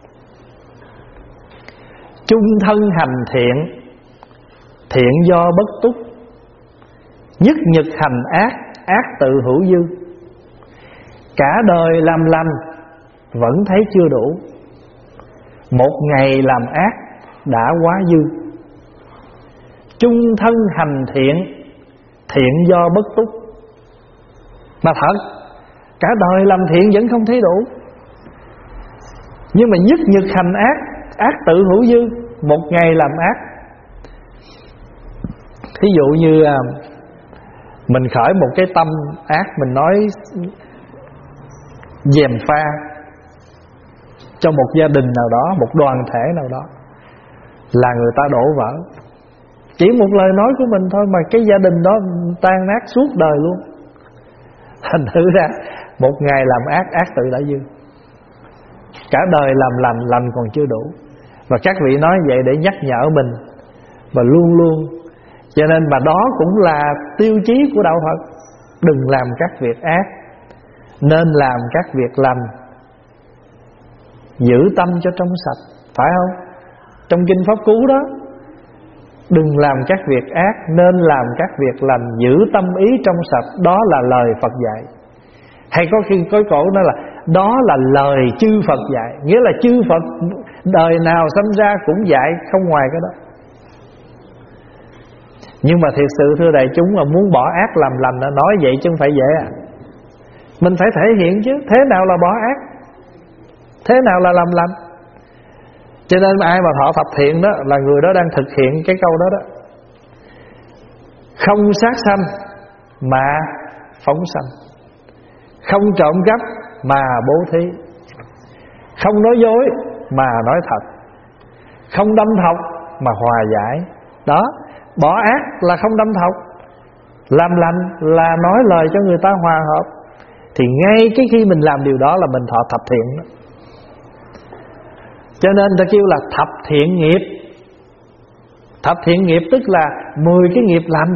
chung thân hành thiện, thiện do bất túc, nhất nhật hành ác, ác tự hữu dư. Cả đời làm lành vẫn thấy chưa đủ, một ngày làm ác đã quá dư. chung thân hành thiện, thiện do bất túc. Mà thật, cả đời làm thiện vẫn không thấy đủ. Nhưng mà nhất nhật hành ác, ác tự hữu dư, một ngày làm ác. Thí dụ như mình khởi một cái tâm ác, mình nói gièm pha cho một gia đình nào đó, một đoàn thể nào đó, là người ta đổ vỡ. Chỉ một lời nói của mình thôi mà cái gia đình đó tan nát suốt đời luôn. Thành thử ra một ngày làm ác, ác tự đã dư. Cả đời làm lành, lành còn chưa đủ. Và các vị nói vậy để nhắc nhở mình. Và luôn luôn, cho nên mà đó cũng là tiêu chí của đạo Phật. Đừng làm các việc ác, nên làm các việc lành, giữ tâm cho trong sạch. Phải không? Trong Kinh Pháp Cú đó, đừng làm các việc ác, nên làm các việc lành, giữ tâm ý trong sạch. Đó là lời Phật dạy. Hay có khi có cổ nói là đó là lời chư Phật dạy. Nghĩa là chư Phật đời nào sanh ra cũng dạy, không ngoài cái đó. Nhưng mà thiệt sự thưa đại chúng, là muốn bỏ ác làm lành, nói vậy chứ không phải dễ à. Mình phải thể hiện chứ. Thế nào là bỏ ác, thế nào là làm lành. Cho nên ai mà thọ thập thiện đó là người đó đang thực hiện cái câu đó đó. Không sát sanh mà phóng sanh, không trộm cắp mà bố thí, không nói dối mà nói thật, không đâm thọc mà hòa giải. Đó, bỏ ác là không đâm thọc, làm lành là nói lời cho người ta hòa hợp. Thì ngay cái khi mình làm điều đó là mình thọ thập thiện đó. Cho nên ta kêu là thập thiện nghiệp. Thập thiện nghiệp tức là 10 cái nghiệp lành.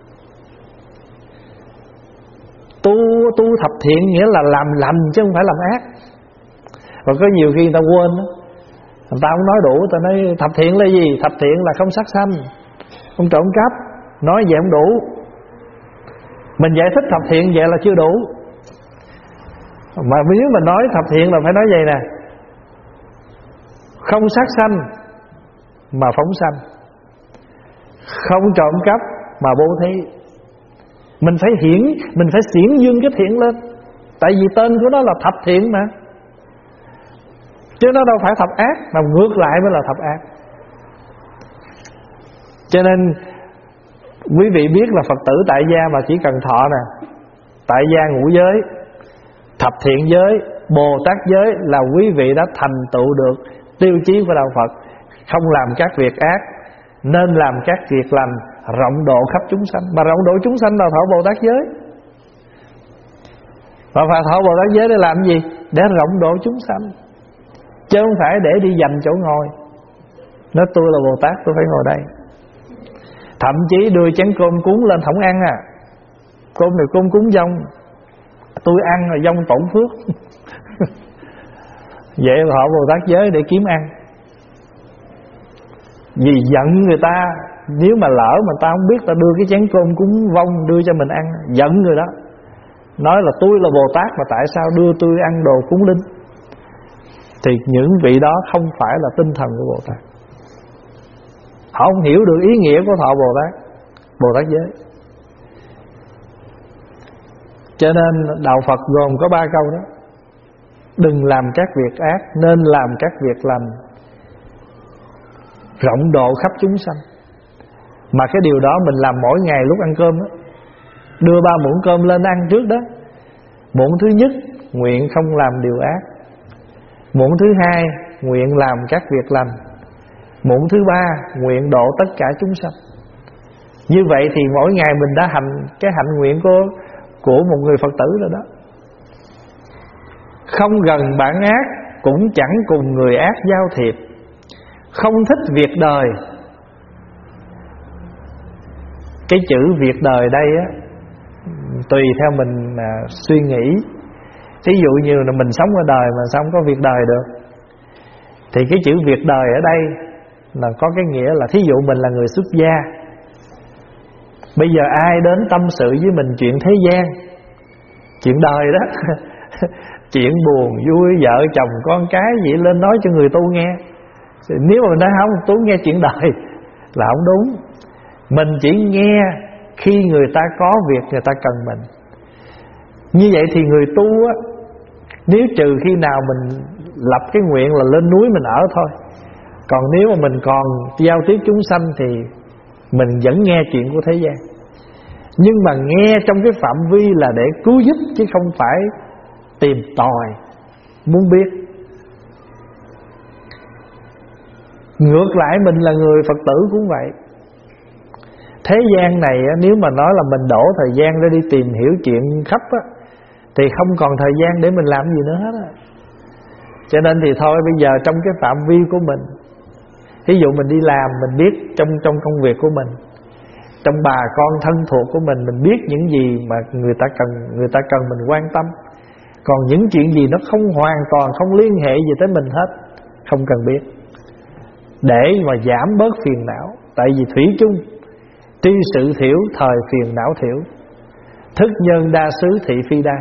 Tu thập thiện nghĩa là làm lành chứ không phải làm ác. Và có nhiều khi người ta quên đó, người ta không nói đủ. Ta nói thập thiện là gì? Thập thiện là không sát sanh, không trộm cắp. Nói vậy không đủ. Mình giải thích thập thiện vậy là chưa đủ. Mà nếu mình nói thập thiện là phải nói vậy nè: không sát sanh mà phóng sanh, không trộm cắp mà bố thí. Mình phải xiển dương cái thiện lên. Tại vì tên của nó là thập thiện mà, chứ nó đâu phải thập ác. Mà ngược lại mới là thập ác. Cho nên quý vị biết là Phật tử tại gia mà chỉ cần thọ nè, tại gia ngũ giới, thập thiện giới, Bồ Tát giới, là quý vị đã thành tựu được tiêu chí của đạo Phật. Không làm các việc ác, nên làm các việc lành, rộng độ khắp chúng sanh. Mà rộng độ chúng sanh là thọ Bồ Tát giới. Và phải thọ Bồ Tát giới để làm gì? Để rộng độ chúng sanh, chứ không phải để đi dành chỗ ngồi. Nói tôi là Bồ Tát, tôi phải ngồi đây. Thậm chí đưa chén cơm cúng lên không ăn à. Cơm này cơm cúng dông, tôi ăn là dông tổn phước. Vậy họ Bồ Tát giới để kiếm ăn. Vì giận người ta, nếu mà lỡ mà ta không biết, ta đưa cái chén cơm cúng vong đưa cho mình ăn, giận người đó, nói là tôi là Bồ Tát mà tại sao đưa tôi ăn đồ cúng linh. Thì những vị đó không phải là tinh thần của Bồ Tát. Họ không hiểu được ý nghĩa của thọ Bồ Tát giới. Cho nên đạo Phật gồm có 3 câu đó: đừng làm các việc ác, nên làm các việc lành, rộng độ khắp chúng sanh. Mà cái điều đó mình làm mỗi ngày lúc ăn cơm đó. Đưa 3 muỗng cơm lên ăn trước đó. Muỗng thứ nhất nguyện không làm điều ác. Muỗng thứ hai nguyện làm các việc lành. Muỗng thứ 3 nguyện độ tất cả chúng sanh. Như vậy thì mỗi ngày mình đã hành cái hạnh nguyện của một người Phật tử rồi đó. Không gần bản ác, cũng chẳng cùng người ác giao thiệp. Không thích việc đời. Cái chữ việc đời đây á, tùy theo mình suy nghĩ. Thí dụ như là mình sống ở đời mà sao không có việc đời được. Thì cái chữ việc đời ở đây là có cái nghĩa là thí dụ mình là người xuất gia. Bây giờ ai đến tâm sự với mình chuyện thế gian, chuyện đời đó, chuyện buồn vui, vợ chồng con cái gì lên nói cho người tu nghe. Nếu mà mình nói không, tu nghe chuyện đời là không đúng. Mình chỉ nghe khi người ta có việc người ta cần mình. Như vậy thì người tu á, nếu trừ khi nào mình lập cái nguyện là lên núi mình ở thôi. Còn nếu mà mình còn giao tiếp chúng sanh thì mình vẫn nghe chuyện của thế gian. Nhưng mà nghe trong cái phạm vi là để cứu giúp, chứ không phải tìm tòi muốn biết. Ngược lại mình là người Phật tử cũng vậy. Thế gian này nếu mà nói là mình đổ thời gian để đi tìm hiểu chuyện khắp á, thì không còn thời gian để mình làm gì nữa hết á. Cho nên thì thôi bây giờ trong cái phạm vi của mình, ví dụ mình đi làm, mình biết trong công việc của mình, trong bà con thân thuộc của mình biết những gì mà người ta cần mình quan tâm. Còn những chuyện gì nó không hoàn toàn không liên hệ gì tới mình hết, không cần biết, để mà giảm bớt phiền não. Tại vì thủy chung tri sự thiểu, thời phiền não thiểu. Thức nhân đa xứ thị phi đa.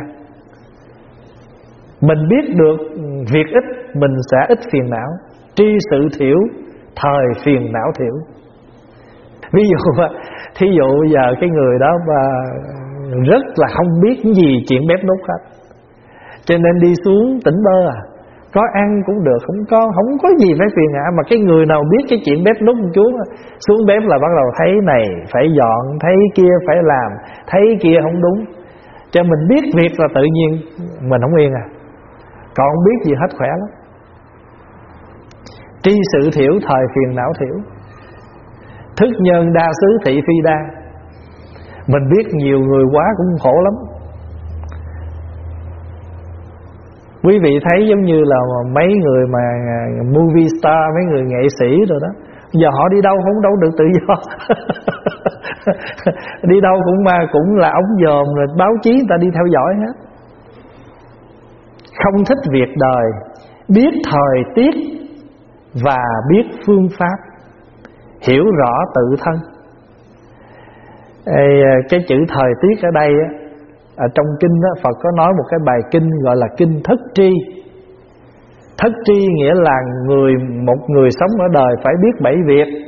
Mình biết được việc ít, mình sẽ ít phiền não. Tri sự thiểu, thời phiền não thiểu. Ví dụ bây giờ cái người đó mà rất là không biết gì chuyện bếp núc hết, cho nên đi xuống tỉnh bơ có ăn cũng được, không có gì phải phiền não. Mà cái người nào biết cái chuyện bếp núc một chút, xuống bếp là bắt đầu thấy này phải dọn, thấy kia phải làm, thấy kia không đúng. Cho mình biết việc là tự nhiên mình không yên còn không biết gì hết khỏe lắm. Tri sự thiểu, thời phiền não thiểu. Thức nhân đa xứ thị phi đa. Mình biết nhiều người quá cũng khổ lắm. Quý vị thấy giống như là mấy người mà movie star, mấy người nghệ sĩ rồi đó, giờ họ đi đâu không đâu được tự do. Đi đâu cũng là ống dòm, rồi báo chí người ta đi theo dõi hết. Không thích việc đời, biết thời tiết và biết phương pháp, hiểu rõ tự thân. Cái chữ thời tiết ở đây á, ở trong kinh đó, Phật có nói một cái bài kinh gọi là kinh thất tri. Thất tri nghĩa là một người sống ở đời phải biết 7 việc.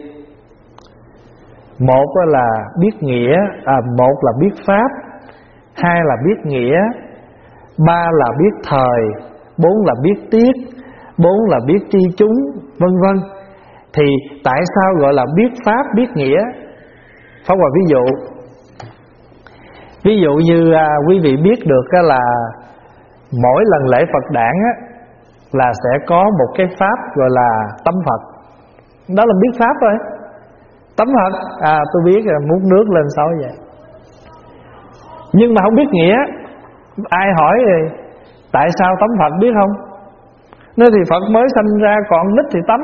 Một là biết nghĩa, một là biết pháp, hai là biết nghĩa, ba là biết thời, bốn là biết tiết, bốn là biết tri chúng, vân vân. Thì tại sao gọi là biết pháp, biết nghĩa? Pháp Hòa ví dụ như quý vị biết được là mỗi lần lễ Phật đản là sẽ có một cái pháp gọi là tắm Phật. Đó là biết pháp rồi. Tắm Phật, tôi biết là múc nước lên sao vậy. Nhưng mà không biết nghĩa. Ai hỏi thì tại sao tắm Phật biết không? Nói thì Phật mới sanh ra còn nít thì tắm.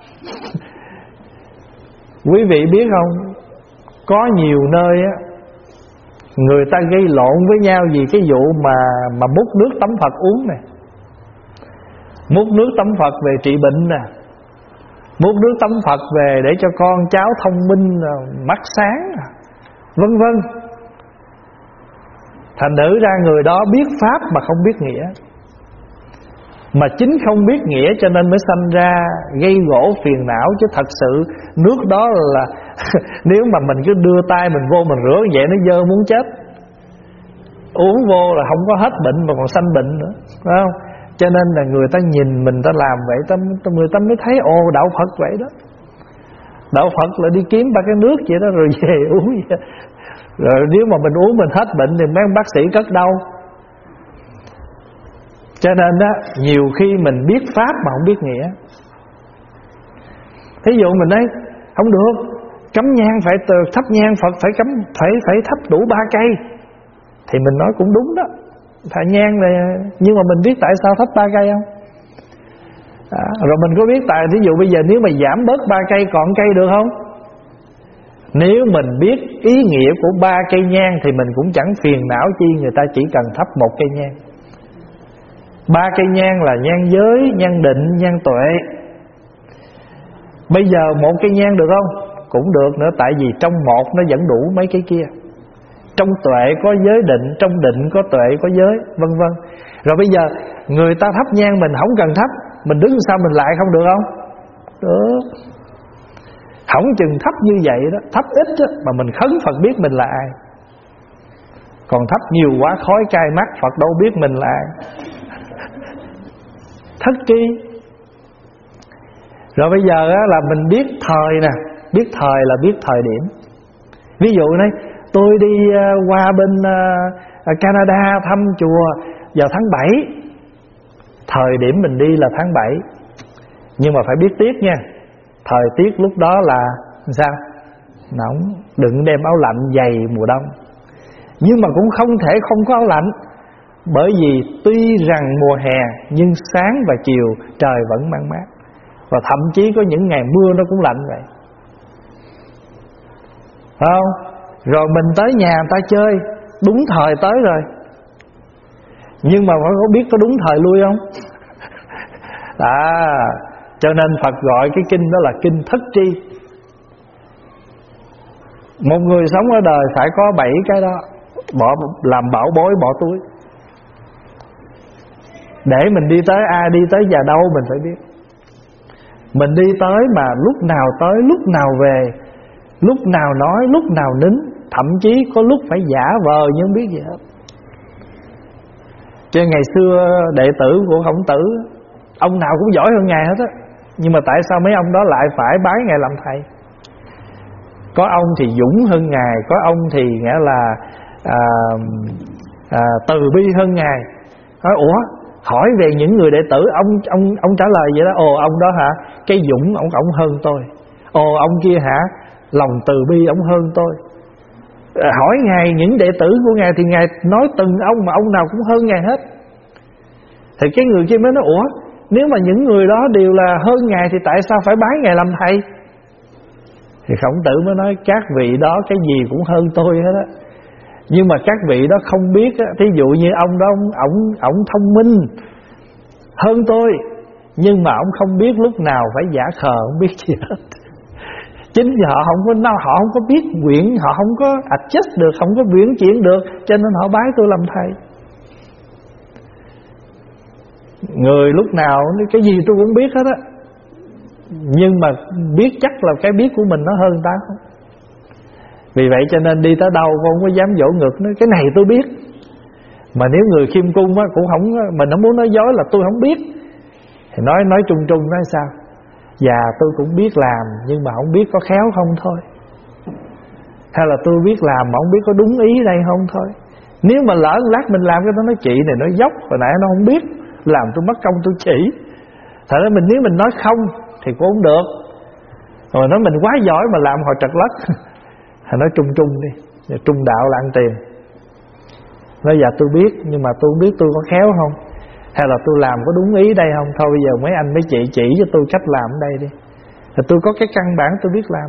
Quý vị biết không, có nhiều nơi người ta gây lộn với nhau vì cái vụ mà múc nước tắm Phật uống nè, múc nước tắm Phật về trị bệnh nè, múc nước tắm Phật về để cho con cháu thông minh, mắt sáng, vân vân. Thành thử ra người đó biết pháp mà không biết nghĩa. Mà chính không biết nghĩa cho nên mới sanh ra gây gỗ phiền não. Chứ thật sự nước đó là nếu mà mình cứ đưa tay mình vô mình rửa vậy nó dơ muốn chết. Uống vô là không có hết bệnh mà còn sanh bệnh nữa, phải không? Cho nên là người ta nhìn mình ta làm vậy, người ta mới thấy ồ đạo Phật vậy đó. Đạo Phật là đi kiếm ba cái nước vậy đó rồi về uống vậy. Rồi nếu mà mình uống mình hết bệnh thì mấy ông bác sĩ cất đâu. Cho nên đó, nhiều khi mình biết pháp mà không biết nghĩa. Thí dụ mình nói không được, cắm nhang phải thắp nhang Phật phải thắp đủ 3 cây, thì mình nói cũng đúng đó. Thả nhang này, nhưng mà mình biết tại sao thắp 3 cây không? Rồi mình có biết thí dụ bây giờ nếu mà giảm bớt 3 cây còn cây được không? Nếu mình biết ý nghĩa của 3 cây nhang thì mình cũng chẳng phiền não chi người ta chỉ cần thắp 1 cây nhang. 3 cây nhang là nhang giới, nhang định, nhang tuệ. Bây giờ 1 cây nhang được không? Cũng được nữa, tại vì trong một nó vẫn đủ mấy cái kia. Trong tuệ có giới định, trong định có tuệ có giới, vân vân. Rồi bây giờ người ta thắp nhang mình không cần thắp, mình đứng sau mình lại không được không? Được. Hỏng chừng thấp như vậy đó, thấp ít đó, mà mình khấn Phật biết mình là ai. Còn thấp nhiều quá khói cay mắt, Phật đâu biết mình là ai. Thất tri. Rồi bây giờ á, là mình biết thời nè. Biết thời là biết thời điểm. Ví dụ này, tôi đi qua bên Canada thăm chùa vào tháng 7. Thời điểm mình đi là tháng 7. Nhưng mà phải biết tiết nha. Thời tiết lúc đó là sao? Nóng. Đừng đem áo lạnh dày mùa đông. Nhưng mà cũng không thể không có áo lạnh. Bởi vì tuy rằng mùa hè, nhưng sáng và chiều trời vẫn mát mát. Và thậm chí có những ngày mưa nó cũng lạnh vậy, phải không? Rồi mình tới nhà người ta chơi, đúng thời tới rồi, nhưng mà phải có biết có đúng thời lui không? Cho nên Phật gọi cái kinh đó là kinh thất tri. Một người sống ở đời phải có 7 cái đó, làm bảo bối bỏ túi. Để mình đi tới A, đi tới nhà đâu mình phải biết. Mình đi tới mà lúc nào tới, lúc nào về, lúc nào nói, lúc nào nín, thậm chí có lúc phải giả vờ nhưng không biết gì hết. Cho ngày xưa đệ tử của Khổng Tử, ông nào cũng giỏi hơn Ngài hết á. Nhưng mà tại sao mấy ông đó lại phải bái Ngài làm thầy? Có ông thì dũng hơn Ngài, có ông thì nghĩa là từ bi hơn Ngài. Nói ủa, hỏi về những người đệ tử, ông trả lời vậy đó. Ồ ông đó hả, cái dũng ông hơn tôi. Ồ ông kia hả, lòng từ bi ông hơn tôi. Hỏi Ngài những đệ tử của Ngài thì Ngài nói từng ông mà ông nào cũng hơn Ngài hết. Thì cái người kia mới nói ủa, nếu mà những người đó đều là hơn Ngài thì tại sao phải bái Ngài làm thầy? Thì Khổng Tử mới nói các vị đó cái gì cũng hơn tôi hết á. Nhưng mà các vị đó không biết á. Thí dụ như ông đó ông thông minh hơn tôi, nhưng mà ông không biết lúc nào phải giả khờ, không biết gì hết. Chính vì họ không có biết quyển, họ không có adjust được, không có biến chuyển được, cho nên họ bái tôi làm thầy. Người lúc nào cái gì tôi cũng biết hết á, nhưng mà biết chắc là cái biết của mình nó hơn ta không. Vì vậy cho nên đi tới đâu con không có dám vỗ ngực nói cái này tôi biết. Mà nếu người khiêm cung á, cũng không, mình không muốn nói dối là tôi không biết, thì nói chung nói sao? Dạ tôi cũng biết làm, nhưng mà không biết có khéo không thôi. Hay là tôi biết làm mà không biết có đúng ý đây không thôi. Nếu mà lỡ lát mình làm cái đó nói chị này nó dốc, hồi nãy nó không biết, làm tôi mất công tôi chỉ. Thật ra nếu mình nói không thì cũng không được. Rồi nói mình quá giỏi mà làm hồi trật lất. Thì nói chung đi, trung đạo là ăn tiền. Nói dạ tôi biết, nhưng mà tôi không biết tôi có khéo không, hay là tôi làm có đúng ý đây không. Thôi bây giờ mấy anh mấy chị chỉ cho tôi cách làm ở đây đi. Thì tôi có cái căn bản tôi biết làm.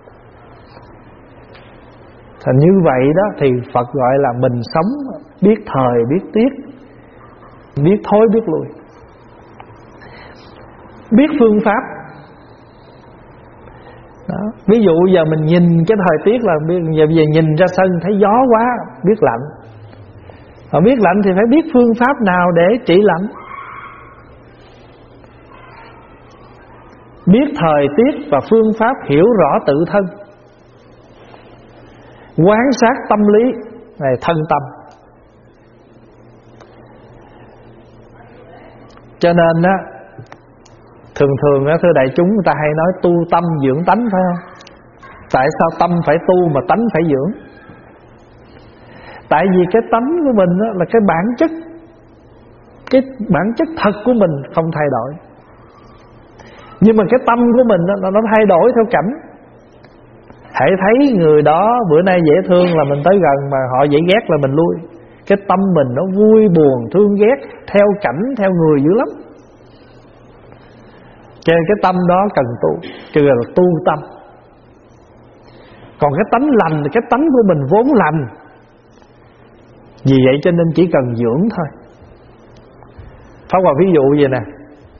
Thành như vậy đó thì Phật gọi là mình sống biết thời biết tiết, biết thối biết lùi, biết phương pháp đó. Ví dụ giờ mình nhìn cái thời tiết là giờ nhìn ra sân thấy gió quá, biết lạnh. Mà biết lạnh thì phải biết phương pháp nào để trị lạnh. Biết thời tiết và phương pháp hiểu rõ tự thân, quan sát tâm lý này, thân tâm. Cho nên á, thường á thưa đại chúng, người ta hay nói tu tâm dưỡng tánh, phải không? Tại sao tâm phải tu mà tánh phải dưỡng? Tại vì cái tánh của mình á, là cái bản chất, cái bản chất thật của mình không thay đổi. Nhưng mà cái tâm của mình á, nó thay đổi theo cảnh. Hãy thấy người đó bữa nay dễ thương là mình tới gần, mà họ dễ ghét là mình lui. Cái tâm mình nó vui buồn thương ghét theo cảnh, theo người dữ lắm. Cho nên cái tâm đó cần tu, chứ là tu tâm. Còn cái tánh lành thì cái tánh của mình vốn lành. Vì vậy cho nên chỉ cần dưỡng thôi. Pháp Hòa ví dụ vậy nè.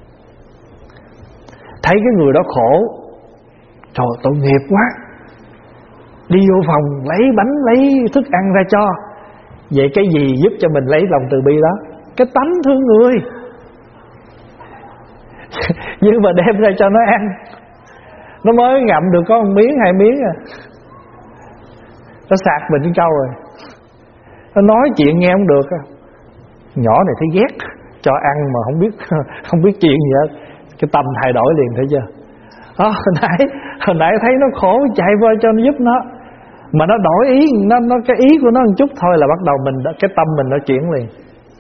Thấy cái người đó khổ, trời tội nghiệp quá, đi vô phòng lấy bánh lấy thức ăn ra cho. Vậy cái gì giúp cho mình lấy lòng từ bi đó? Cái tánh thương người. Nhưng mà đem ra cho nó ăn. Nó mới ngậm được có 1 miếng 2 miếng à, nó sạc mình cái câu rồi. Nó nói chuyện nghe không được à. Nhỏ này thấy ghét, cho ăn mà không biết chuyện gì hết. Cái tâm thay đổi liền, thấy chưa? Hồi nãy thấy nó khổ, chạy qua cho nó giúp nó, mà nó đổi ý, nó cái ý của nó một chút thôi là bắt đầu cái tâm mình nó chuyển liền.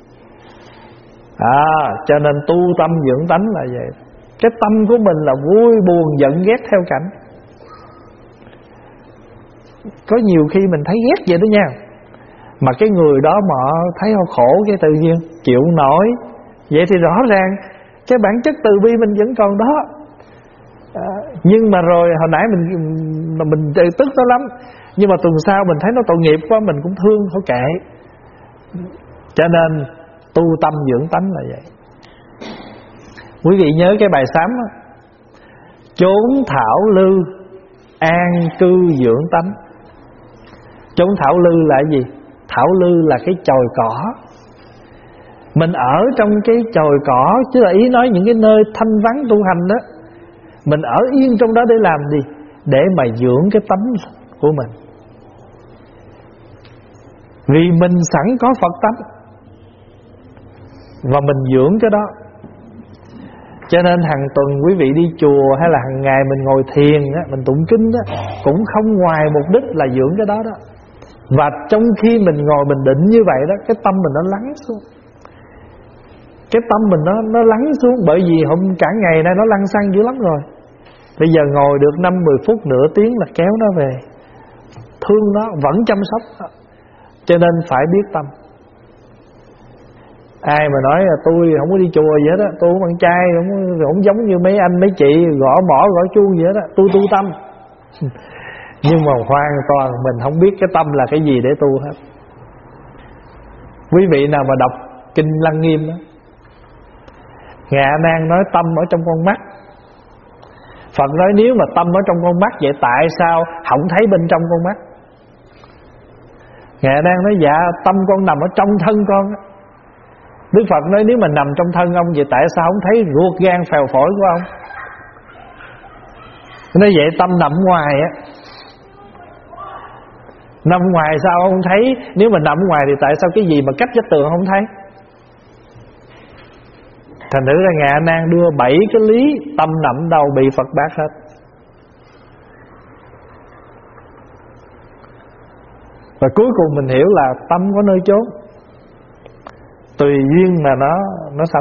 Cho nên tu tâm dưỡng tánh là vậy. Cái tâm của mình là vui buồn giận ghét theo cảnh. Có nhiều khi mình thấy ghét vậy đó nha, mà cái người đó mà thấy họ khổ cái tự nhiên chịu nổi. Vậy thì rõ ràng cái bản chất từ bi mình vẫn còn đó. Nhưng mà rồi hồi nãy mình tức nó lắm, nhưng mà tuần sau mình thấy nó tội nghiệp quá, mình cũng thương, thôi kệ. Cho nên tu tâm dưỡng tánh là vậy. Quý vị nhớ cái bài sám đó, chốn thảo lư an cư dưỡng tánh. Chốn thảo lư là cái gì? Thảo lư là cái chòi cỏ. Mình ở trong cái chòi cỏ, chứ là ý nói những cái nơi thanh vắng tu hành đó. Mình ở yên trong đó để làm gì? Để mà dưỡng cái tánh của mình. Vì mình sẵn có Phật tánh, và mình dưỡng cái đó. Cho nên hàng tuần quý vị đi chùa, hay là hàng ngày mình ngồi thiền á, mình tụng kinh đó, cũng không ngoài mục đích là dưỡng cái đó đó. Và trong khi mình ngồi mình định như vậy đó, cái tâm mình nó lắng xuống. Cái tâm mình nó lắng xuống. Bởi vì cả ngày nay nó lăn xăng dữ lắm rồi. Bây giờ ngồi được 5-10 phút nửa tiếng là kéo nó về, thương nó, vẫn chăm sóc nó. Cho nên phải biết tâm. Ai mà nói là tôi không có đi chùa vậy đó, tôi không ăn chay, không giống như mấy anh mấy chị gõ mỏ gõ chuông vậy đó, tôi tu tâm. Nhưng mà hoàn toàn mình không biết cái tâm là cái gì để tu hết. Quý vị nào mà đọc Kinh Lăng Nghiêm đó, Ngài A Nan nói tâm ở trong con mắt. Phật nói nếu mà tâm ở trong con mắt, vậy tại sao không thấy bên trong con mắt? Ngài A Nan nói dạ tâm con nằm ở trong thân con. Đức Phật nói nếu mà nằm trong thân ông, vậy tại sao không thấy ruột gan phèo phổi của ông? Nói vậy tâm nằm ngoài á. Nằm ngoài sao không thấy? Nếu mà nằm ngoài thì tại sao cái gì mà cách vách tường không thấy? Thành thử ra Ngài A Nan đưa 7 cái lý tâm nằm đâu bị Phật bác hết. Và cuối cùng mình hiểu là tâm có nơi chốn, tùy duyên mà nó sanh.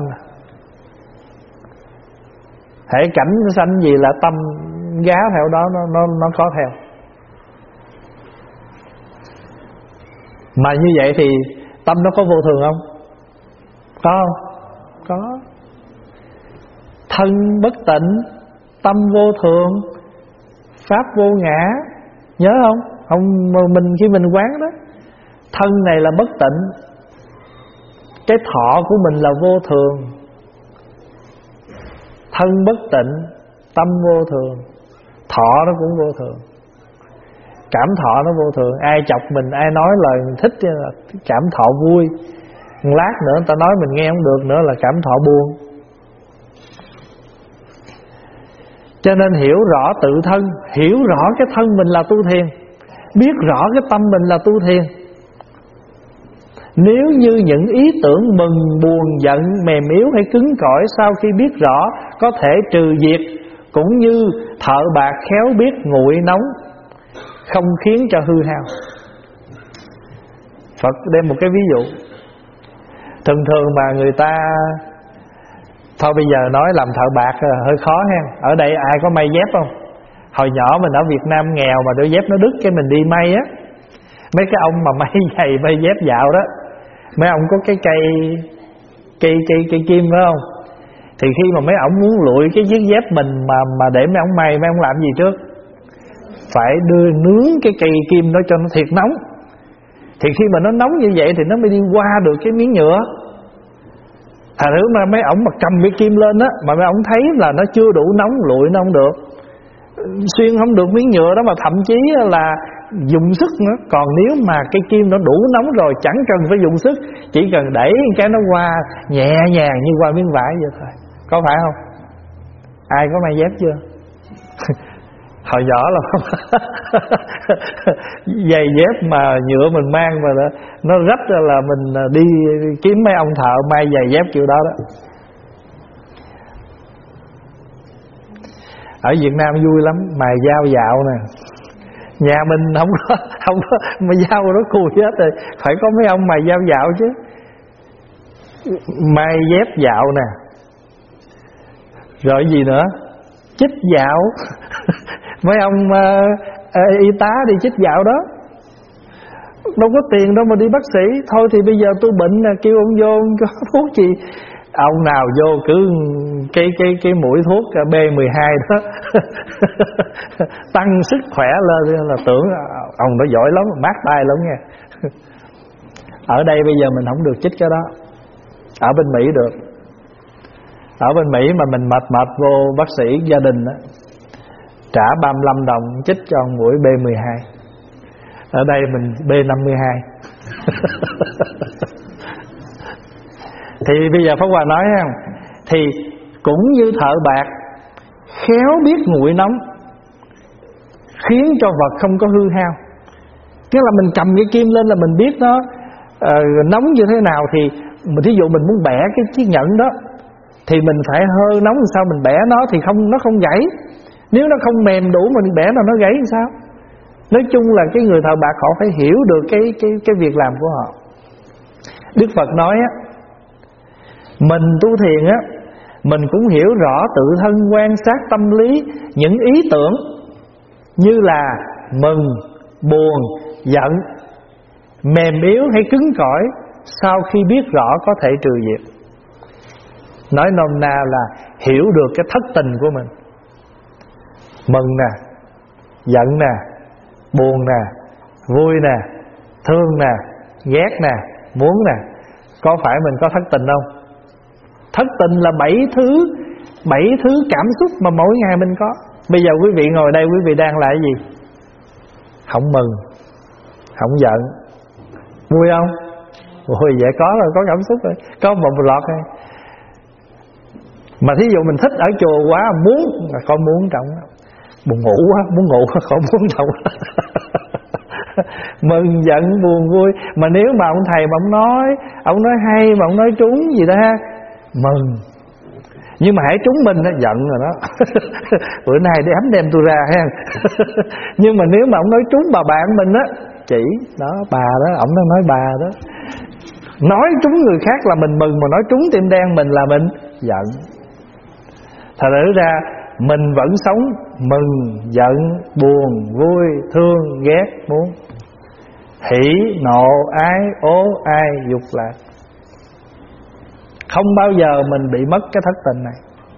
Hễ cảnh nó sanh gì là tâm gá theo đó, nó có theo. Mà như vậy thì tâm nó có vô thường không? Có không? Có. Thân bất tịnh, tâm vô thường, pháp vô ngã. Nhớ không? Mình khi mình quán đó, thân này là bất tịnh, cái thọ của mình là vô thường. Thân bất tịnh, tâm vô thường, thọ nó cũng vô thường, cảm thọ nó vô thường. Ai chọc mình, ai nói lời mình thích là cảm thọ vui, lát nữa người ta nói mình nghe không được nữa là cảm thọ buồn. Cho nên hiểu rõ tự thân, hiểu rõ cái thân mình là tu thiền, biết rõ cái tâm mình là tu thiền. Nếu như những ý tưởng mừng, buồn, giận, mềm yếu hay cứng cỏi sau khi biết rõ có thể trừ diệt, cũng như thợ bạc khéo biết nguội nóng, không khiến cho hư hao. Phật đem một cái ví dụ. Thường thường mà người ta, thôi bây giờ nói làm thợ bạc hơi khó ha. Ở đây ai có may dép không? Hồi nhỏ mình ở Việt Nam nghèo mà đôi dép nó đứt cái mình đi may á. Mấy cái ông mà may giày may dép dạo đó, mấy ông có cái cây kim phải không? Thì khi mà mấy ông muốn lụi cái chiếc dép mình mà để mấy ông may, mấy ông làm gì trước? Phải đưa nướng cái cây kim đó cho nó thiệt nóng. Thì khi mà nó nóng như vậy thì nó mới đi qua được cái miếng nhựa. Thành thử mà mấy ổng mà cầm cái kim lên á, mà mấy ổng thấy là nó chưa đủ nóng, lụi nó không được, xuyên không được miếng nhựa đó, mà thậm chí là dùng sức nữa. Còn nếu mà cái kim nó đủ nóng rồi, chẳng cần phải dùng sức, chỉ cần đẩy cái nó qua nhẹ nhàng như qua miếng vải vậy thôi. Có phải không? Ai có may dép chưa? Hồi nhỏ là giày dép mà nhựa mình mang mà nó rách ra là mình đi kiếm mấy ông thợ may giày dép kiểu đó đó. Ở Việt Nam vui lắm, mài dao dạo nè. Nhà mình không có mà dao nó cùi hết rồi, phải có mấy ông mài dao dạo chứ. May dép dạo nè. Rồi gì nữa? Chích dạo. Mấy ông y tá đi chích dạo đó. Đâu có tiền đâu mà đi bác sĩ. Thôi thì bây giờ tôi bệnh nè, kêu ông vô có thuốc gì. Ông nào vô cứ cái mũi thuốc B12 đó tăng sức khỏe lên là tưởng ông đó giỏi lắm, mát tay lắm nha. Ở đây bây giờ mình không được chích cái đó. Ở bên Mỹ được. Ở bên Mỹ mà mình mệt vô bác sĩ gia đình đó, trả 35 đồng chích cho mũi B12. Ở đây mình B52. Thì bây giờ Pháp Hòa nói không, thì cũng như thợ bạc khéo biết nguội nóng, khiến cho vật không có hư hao. Tức là mình cầm cái kim lên là mình biết nó nóng như thế nào. Thì mình thí dụ mình muốn bẻ cái chiếc nhẫn đó, thì mình phải hơi nóng làm sao mình bẻ nó thì nó không gãy. Nếu nó không mềm đủ mình bẻ nó gãy làm sao. Nói chung là cái người thợ bạc họ phải hiểu được cái việc làm của họ. Đức Phật nói á, mình tu thiền á, mình cũng hiểu rõ tự thân quan sát tâm lý, những ý tưởng như là mừng, buồn, giận, mềm yếu hay cứng cỏi, sau khi biết rõ có thể trừ diệt. Nói nôm na là hiểu được cái thất tình của mình. Mừng nè, giận nè, buồn nè, vui nè, thương nè, ghét nè, muốn nè. Có phải mình có thất tình không? Thất tình là 7 thứ cảm xúc mà mỗi ngày mình có. Bây giờ quý vị ngồi đây, quý vị đang là cái gì? Không mừng, không giận, vui không? Vui vậy có rồi, có cảm xúc rồi, có một lọt rồi. Mà thí dụ mình thích ở chùa quá, muốn là có muốn trọng, buồn ngủ quá, muốn ngủ không muốn trọng. Mừng, giận, buồn, vui. Mà nếu mà ông thầy mà ông nói hay mà ông nói trúng gì đó ha, mừng. Nhưng mà hãy trúng mình nó giận rồi đó. Bữa nay để ấm đem tôi ra ha. Nhưng mà nếu mà ông nói trúng bà bạn mình á, chỉ đó bà đó, ổng đang nói bà đó. Nói trúng người khác là mình mừng, mà nói trúng tim đen mình là mình giận. Thật ra mình vẫn sống mừng, giận, buồn, vui, thương, ghét, muốn, hỉ, nộ, ái, ố, ai, dục lạc. Không bao giờ mình bị mất cái thất tình này.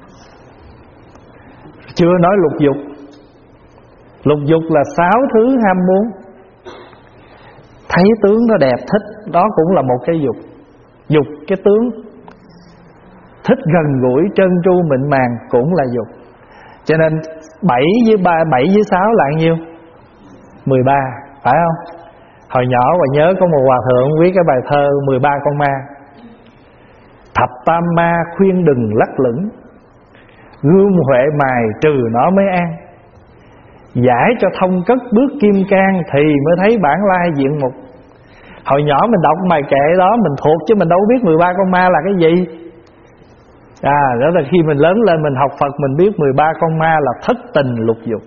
Chưa nói lục dục. Lục dục là 6 thứ ham muốn. Thấy tướng nó đẹp thích, đó cũng là một cái dục. Dục cái tướng. Thích gần gũi, trơn tru, mịn màng cũng là dục. Cho nên 7 với 6 là nhiêu? 13, phải không? Hồi nhỏ và nhớ có một hòa thượng viết cái bài thơ 13 con ma. Thập tam ma khuyên đừng lắc lửng, gươm huệ mài trừ nó mới an. Giải cho thông cất bước kim cang, thì mới thấy bản lai diện mục. Hồi nhỏ mình đọc bài kệ đó mình thuộc, chứ mình đâu biết 13 con ma là cái gì. Đó là khi mình lớn lên mình học Phật mình biết 13 con ma là thất tình lục dục.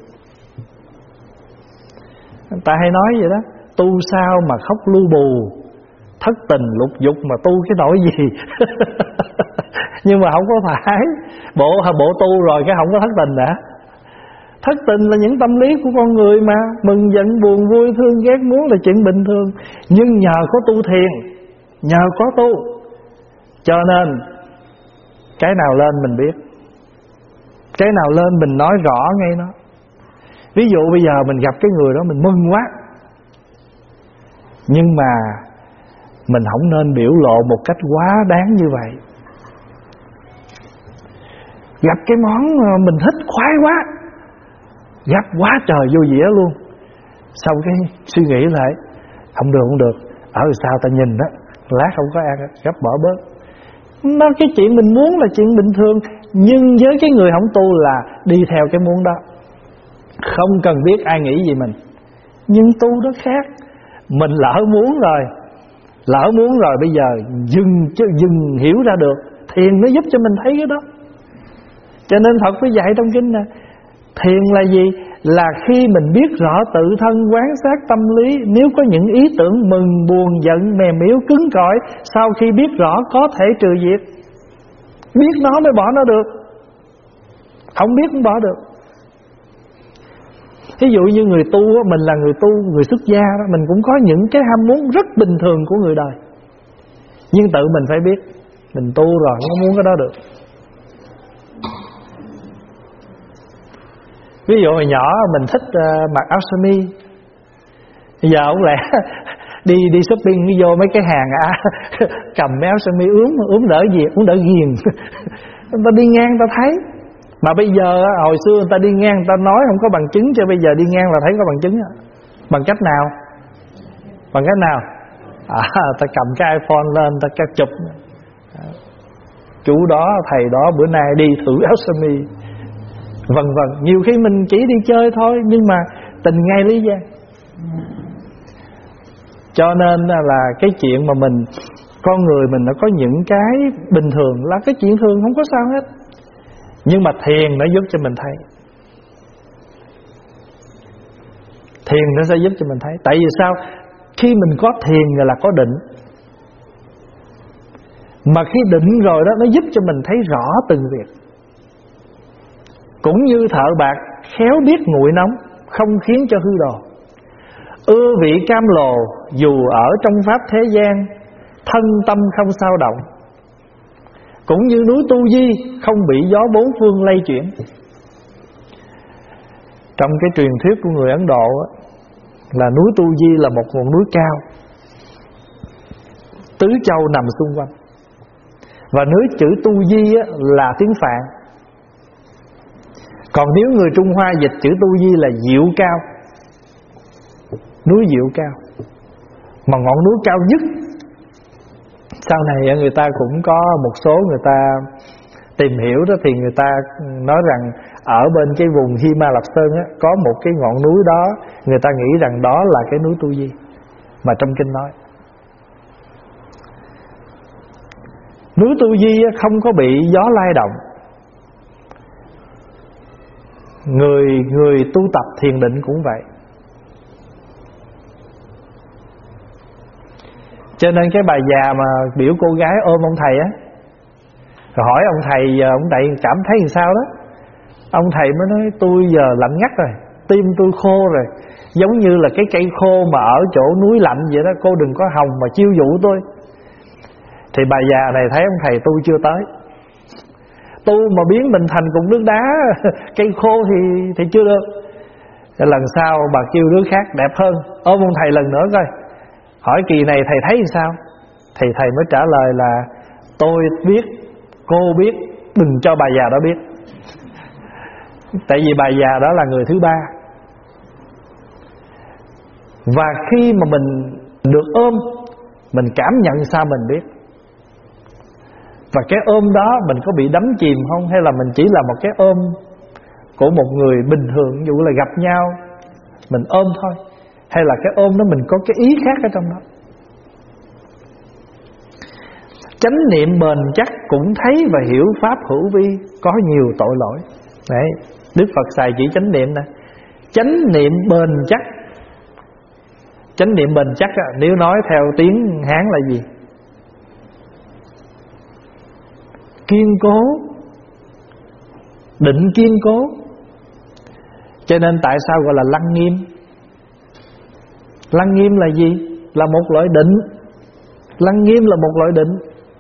Người ta hay nói vậy đó, tu sao mà khóc lu bù, thất tình lục dục mà tu cái nỗi gì. Nhưng mà không có phải. Bộ tu rồi cái không có thất tình đã. Thất tình là những tâm lý của con người mà. Mừng, giận, buồn, vui, thương, ghét, muốn là chuyện bình thường. Nhưng nhờ có tu thiền, nhờ có tu, cho nên cái nào lên mình biết, cái nào lên mình nói rõ ngay nó. Ví dụ bây giờ mình gặp cái người đó mình mừng quá, nhưng mà mình không nên biểu lộ một cách quá đáng như vậy. Gặp cái món mình thích khoái quá, gấp quá trời vô dĩa luôn, xong cái suy nghĩ lại, không được, ở sao ta nhìn đó, lát không có ăn, gấp bỏ bớt. Nó cái chuyện mình muốn là chuyện bình thường, nhưng với cái người không tu là đi theo cái muốn đó. Không cần biết ai nghĩ gì mình. Nhưng tu nó khác. Mình lỡ muốn rồi bây giờ dừng hiểu ra được. Thiền nó giúp cho mình thấy cái đó. Cho nên Phật mới dạy trong kinh nè, thiền là gì? Là khi mình biết rõ tự thân, quán sát tâm lý. Nếu có những ý tưởng mừng, buồn, giận, mềm yếu, cứng cỏi, sau khi biết rõ có thể trừ diệt. Biết nó mới bỏ nó được, không biết không bỏ được. Ví dụ như người tu, mình là người tu, người xuất gia đó, mình cũng có những cái ham muốn rất bình thường của người đời. Nhưng tự mình phải biết, mình tu rồi không muốn cái đó được. Ví dụ hồi nhỏ mình thích mặc áo sơ mi. Bây giờ không lẽ đi shopping vô mấy cái hàng cầm mấy áo sơ mi ướm đỡ gì, ướm đỡ ghiền. Người ta đi ngang ta thấy. Mà bây giờ hồi xưa người ta đi ngang người ta nói không có bằng chứng, cho bây giờ đi ngang là thấy có bằng chứng. Bằng cách nào? Bằng cách nào? Ta cầm cái iPhone lên ta chụp. Chú đó thầy đó bữa nay đi thử áo sơ mi, vân vân. Nhiều khi mình chỉ đi chơi thôi, nhưng mà tình ngay lý gian. Cho nên là cái chuyện mà mình, con người mình nó có những cái bình thường là cái chuyện thường, không có sao hết. Nhưng mà thiền nó giúp cho mình thấy. Thiền nó sẽ giúp cho mình thấy. Tại vì sao? Khi mình có thiền rồi là có định. Mà khi định rồi đó, nó giúp cho mình thấy rõ từng việc. Cũng như thợ bạc khéo biết nguội nóng, không khiến cho hư đồ. Ưa vị cam lồ, dù ở trong pháp thế gian, thân tâm không sao động. Cũng như núi Tu Di, không bị gió bốn phương lay chuyển. Trong cái truyền thuyết của người Ấn Độ là núi Tu Di là một ngọn núi cao, tứ châu nằm xung quanh. Và núi chữ Tu Di là tiếng Phạn. Còn nếu người Trung Hoa dịch chữ Tu Di là diệu cao, núi diệu cao. Mà ngọn núi cao nhất. Sau này người ta cũng có một số người ta tìm hiểu đó, thì người ta nói rằng ở bên cái vùng Hy Ma Lạp Sơn á, có một cái ngọn núi đó, người ta nghĩ rằng đó là cái núi Tu Di mà trong kinh nói. Núi Tu Di không có bị gió lay động. Người tu tập thiền định cũng vậy. Cho nên cái bà già mà biểu cô gái ôm ông thầy á, rồi hỏi ông thầy giờ ông thầy cảm thấy làm sao đó. Ông thầy mới nói tôi giờ lạnh ngắt rồi, tim tôi khô rồi, giống như là cái cây khô mà ở chỗ núi lạnh vậy đó. Cô đừng có hòng mà chiêu dụ tôi. Thì bà già này thấy ông thầy tu chưa tới, tu mà biến mình thành cục nước đá cây khô thì chưa được. Lần sau bà kêu đứa khác đẹp hơn, ôm ông thầy lần nữa coi, hỏi kỳ này thầy thấy sao. Thì thầy mới trả lời là tôi biết, cô biết, đừng cho bà già đó biết. Tại vì bà già đó là người thứ ba. Và khi mà mình được ôm, mình cảm nhận sao mình biết. Và cái ôm đó mình có bị đắm chìm không, hay là mình chỉ là một cái ôm của một người bình thường, ví dụ là gặp nhau mình ôm thôi, hay là cái ôm đó mình có cái ý khác ở trong đó. Chánh niệm bền chắc cũng thấy và hiểu pháp hữu vi, có nhiều tội lỗi. Đấy, Đức Phật xài chỉ chánh niệm nè. Chánh niệm bền chắc. Chánh niệm bền chắc nếu nói theo tiếng Hán là gì? Kiên cố, định kiên cố. Cho nên tại sao gọi là lăng nghiêm? Lăng nghiêm là gì? Là một loại định. Lăng nghiêm là một loại định.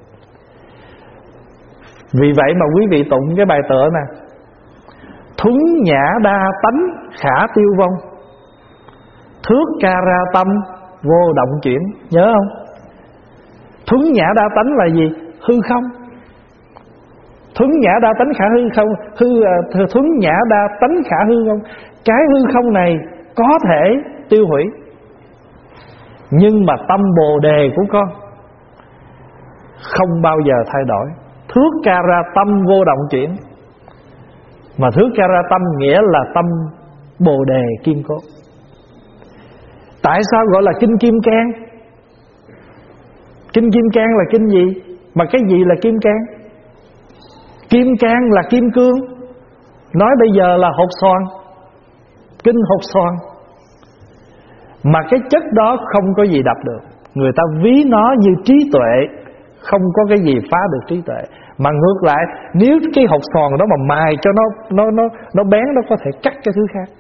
Vì vậy mà quý vị tụng cái bài tựa nè: thuấn nhã đa tánh khả tiêu vong, thước ca ra tâm vô động chuyển. Nhớ không? Thuấn nhã đa tánh là gì? Hư không. Thuấn nhã đa tánh khả hư không. Thuấn nhã đa tánh khả hư không. Cái hư không này có thể tiêu hủy, nhưng mà tâm bồ đề của con không bao giờ thay đổi. Thước ca ra tâm vô động chuyển. Mà thước ca ra tâm nghĩa là tâm Bồ đề kim cốt. Tại sao gọi là kinh Kim Cang? Kinh Kim Cang là kinh gì? Mà cái gì là kim cang? Kim cang là kim cương. Nói bây giờ là hột xoàn, kinh hột xoàn. Mà cái chất đó không có gì đập được. Người ta ví nó như trí tuệ, không có cái gì phá được trí tuệ. Mà ngược lại, nếu cái hột xoàn đó mà mài cho nó bén, nó có thể cắt cái thứ khác.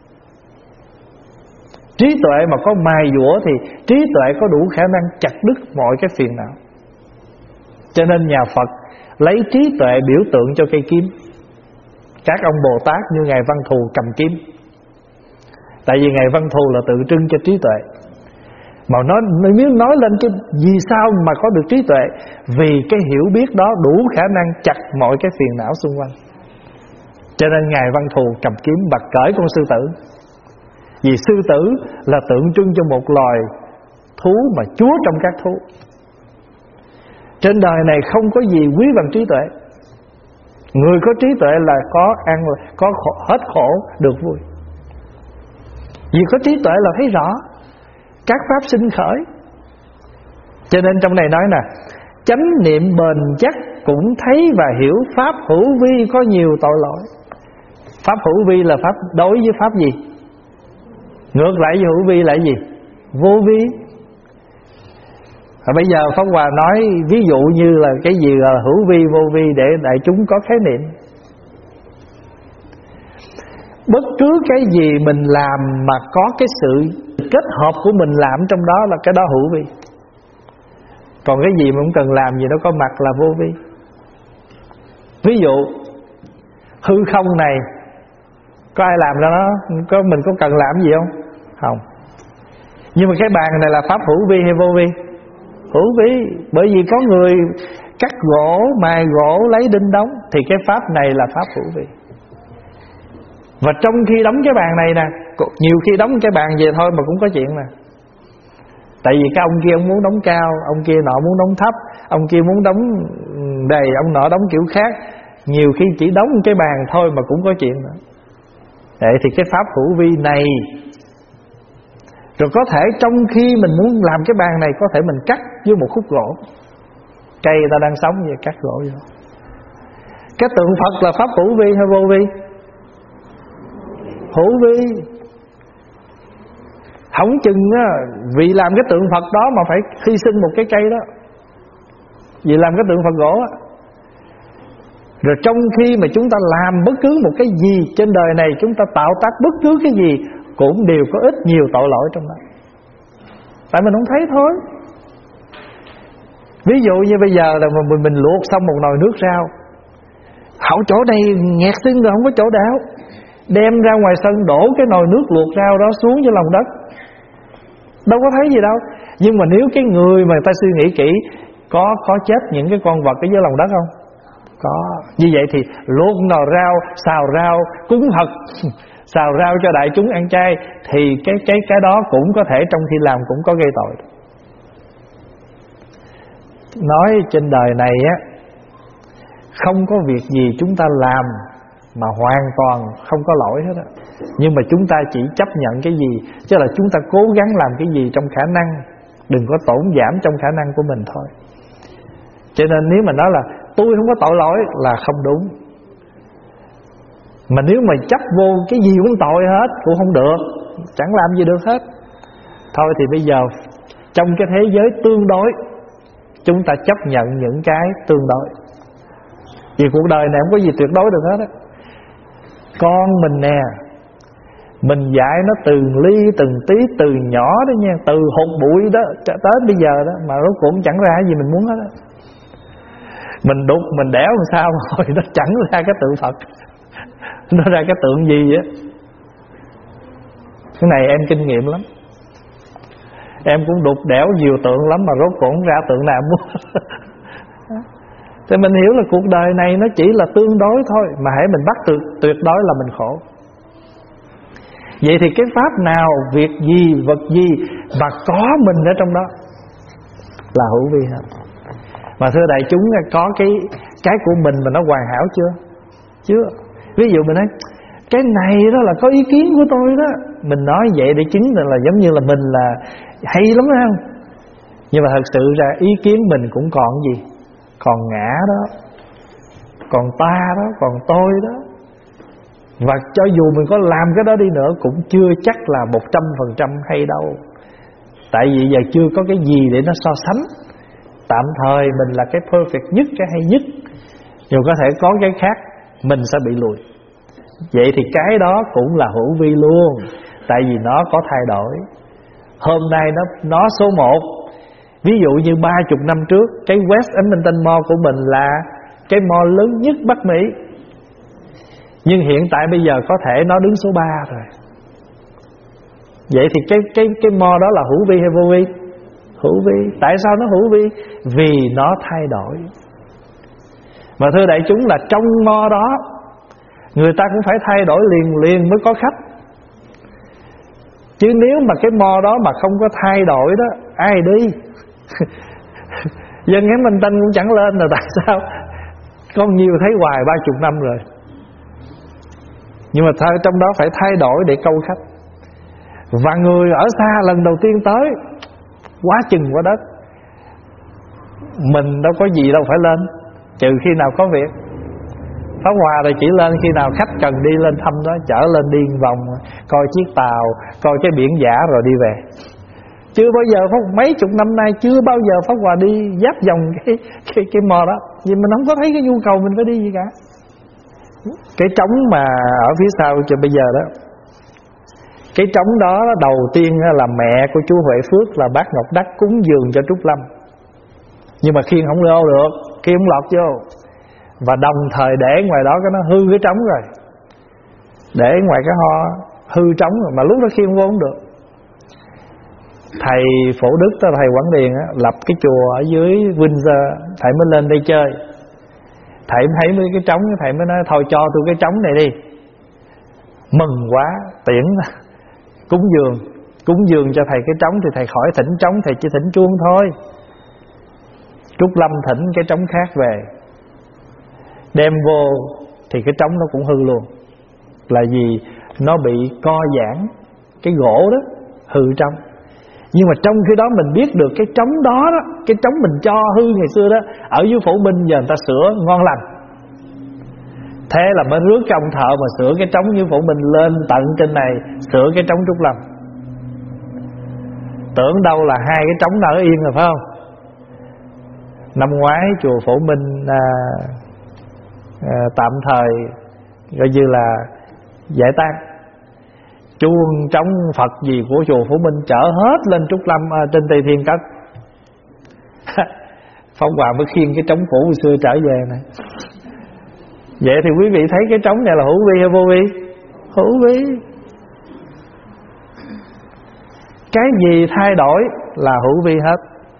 Trí tuệ mà có mài dũa thì trí tuệ có đủ khả năng chặt đứt mọi cái phiền não. Cho nên nhà Phật lấy trí tuệ biểu tượng cho cây kiếm. Các ông Bồ Tát như Ngài Văn Thù cầm kiếm. Tại vì Ngài Văn Thù là tượng trưng cho trí tuệ. Mà nếu nói lên cái vì sao mà có được trí tuệ, vì cái hiểu biết đó đủ khả năng chặt mọi cái phiền não xung quanh. Cho nên Ngài Văn Thù cầm kiếm bật cởi con sư tử. Vì sư tử là tượng trưng cho một loài thú mà chúa trong các thú. Trên đời này không có gì quý bằng trí tuệ. Người có trí tuệ là có ăn, có hết khổ, được vui. Vì có trí tuệ là thấy rõ các pháp sinh khởi. Cho nên trong này nói nè, chánh niệm bền chắc cũng thấy và hiểu pháp hữu vi có nhiều tội lỗi. Pháp hữu vi là pháp đối với pháp gì? Ngược lại với hữu vi là gì? Vô vi. Bây giờ Pháp Hòa nói ví dụ như là cái gì là hữu vi vô vi để đại chúng có khái niệm. Bất cứ cái gì mình làm mà có cái sự kết hợp của mình làm trong đó là cái đó hữu vi. Còn cái gì mà không cần làm gì nó có mặt là vô vi. Ví dụ hư không này có ai làm ra nó? Mình có cần làm gì không? Không. Nhưng mà cái bàn này là pháp hữu vi hay vô vi? Hữu vi. Bởi vì có người cắt gỗ, mài gỗ, lấy đinh đóng, thì cái pháp này là pháp hữu vi. Và trong khi đóng cái bàn này nè, nhiều khi đóng cái bàn về thôi mà cũng có chuyện nè. Tại vì cái ông kia ông muốn đóng cao, ông kia nọ muốn đóng thấp, ông kia muốn đóng đầy, ông nọ đóng kiểu khác. Nhiều khi chỉ đóng cái bàn thôi mà cũng có chuyện nữa. Vậy thì cái pháp hữu vi này, rồi có thể trong khi mình muốn làm cái bàn này, có thể mình cắt với một khúc gỗ. Cây ta đang sống vậy, cắt gỗ vô. Cái tượng Phật là pháp hữu vi hay vô vi? Hữu vi. Không chừng á, vì làm cái tượng Phật đó mà phải hy sinh một cái cây đó, vì làm cái tượng Phật gỗ á. Rồi trong khi mà chúng ta làm bất cứ một cái gì trên đời này, chúng ta tạo tác bất cứ cái gì cũng đều có ít nhiều tội lỗi trong đó. Tại mình không thấy thôi. Ví dụ như bây giờ là mình luộc xong một nồi nước rau, hậu chỗ này nghẹt xưng rồi không có chỗ đảo, đem ra ngoài sân đổ cái nồi nước luộc rau đó xuống dưới lòng đất, đâu có thấy gì đâu. Nhưng mà nếu cái người mà ta suy nghĩ kỹ, có chết những cái con vật ở dưới lòng đất không? Có. Như vậy thì luộc nồi rau, xào rau, cúng Phật, xào rau cho đại chúng ăn chay, thì cái đó cũng có thể trong khi làm cũng có gây tội. Nói trên đời này á, không có việc gì chúng ta làm mà hoàn toàn không có lỗi hết á. Nhưng mà chúng ta chỉ chấp nhận cái gì, chứ là chúng ta cố gắng làm cái gì trong khả năng, đừng có tổn giảm trong khả năng của mình thôi. Cho nên nếu mà nói là tôi không có tội lỗi là không đúng. Mà nếu mà chấp vô cái gì cũng tội hết cũng không được, chẳng làm gì được hết. Thôi thì bây giờ trong cái thế giới tương đối, chúng ta chấp nhận những cái tương đối. Vì cuộc đời này không có gì tuyệt đối được hết á. Con mình nè, mình dạy nó từng ly từng tí, từ nhỏ đó nha, từ hột bụi đó tới bây giờ đó, mà nó cũng chẳng ra gì mình muốn hết á. Mình đục, mình đẽo làm sao rồi nó chẳng ra cái tượng Phật, nó ra cái tượng gì á. Cái này em kinh nghiệm lắm. Em cũng đục đẽo nhiều tượng lắm mà rốt cuộc không ra tượng nào muốn. Thì mình hiểu là cuộc đời này nó chỉ là tương đối thôi, mà hãy mình bắt tuyệt đối là mình khổ. Vậy thì cái pháp nào, việc gì, vật gì mà có mình ở trong đó là hữu vi hết. Mà thưa đại chúng, có cái của mình mà nó hoàn hảo chưa? Chưa. Ví dụ mình nói cái này đó là có ý kiến của tôi đó. Mình nói vậy để chứng là giống như là mình là hay lắm phải không? Nhưng mà thật sự ra ý kiến mình cũng còn gì? Còn ngã đó, còn ta đó, còn tôi đó. Và cho dù mình có làm cái đó đi nữa cũng chưa chắc là 100% hay đâu. Tại vì giờ chưa có cái gì để nó so sánh. Tạm thời mình là cái perfect nhất, cái hay nhất, nhưng có thể có cái khác, mình sẽ bị lùi. Vậy thì cái đó cũng là hữu vi luôn. Tại vì nó có thay đổi. Hôm nay nó số 1. Ví dụ như 30 năm trước, cái West Edmonton Mall của mình là cái mall lớn nhất Bắc Mỹ. Nhưng hiện tại bây giờ có thể nó đứng số 3 rồi. Vậy thì cái mall đó là hữu vi hay vô vi? Hữu vi. Tại sao nó hữu vi? Vì nó thay đổi. Mà thưa đại chúng là trong mall đó, người ta cũng phải thay đổi liền mới có khách. Chứ nếu mà cái mall đó mà không có thay đổi đó, ai đi? Dân Hán Minh Tân cũng chẳng lên rồi. Tại sao? Con nhiều thấy hoài 30 năm rồi. Nhưng mà trong đó phải thay đổi để câu khách. Và người ở xa lần đầu tiên tới, quá chừng quá đất. Mình đâu có gì đâu phải lên, trừ khi nào có việc. Pháp Hòa thì chỉ lên khi nào khách cần đi lên thăm đó, chở lên đi vòng, coi chiếc tàu, coi cái biển giả rồi đi về. Chưa bao giờ, mấy chục năm nay chưa bao giờ Pháp Hòa đi giáp vòng cái mall đó. Vì mình không có thấy cái nhu cầu mình phải đi gì cả. Cái trống mà ở phía sau cho bây giờ đó, cái trống đó đầu tiên là mẹ của chú Huệ Phước là bác Ngọc Đắc cúng dường cho Trúc Lâm. Nhưng mà khiêng không vô được, khiêng không lọt vô. Và đồng thời để ngoài đó cái nó hư cái trống rồi. Để ngoài cái ho hư trống rồi, mà lúc đó khiêng vô không được. Thầy Phổ Đức đó, thầy Quảng Điền á, lập cái chùa ở dưới Windsor. Thầy mới lên đây chơi. Thầy thấy mấy cái trống, thầy mới nói thôi cho tôi cái trống này đi. Mừng quá, tiễn cúng dường cho thầy cái trống. Thì thầy khỏi thỉnh trống, thầy chỉ thỉnh chuông thôi. Trúc Lâm thỉnh cái trống khác về, đem vô thì cái trống nó cũng hư luôn. Là vì nó bị co giãn, cái gỗ đó hư trong. Nhưng mà trong khi đó mình biết được cái trống đó, cái trống mình cho hư ngày xưa đó, ở dưới Phổ Minh giờ người ta sửa ngon lành. Thế là mới rước cái ông thợ mà sửa cái trống như Phổ Minh lên tận trên này, sửa cái trống Trúc Lâm. Tưởng đâu là hai cái trống ở yên rồi phải không? Năm ngoái chùa Phổ Minh tạm thời gọi như là giải tán. Chuông trống Phật gì của chùa Phổ Minh chở hết lên Trúc Lâm trên Tây Thiên cất. Pháp Hòa mới khiêng cái trống cũ hồi xưa trở về này. Vậy thì quý vị thấy cái trống này là hữu vi hay vô vi? Hữu vi. Cái gì thay đổi là hữu vi hết.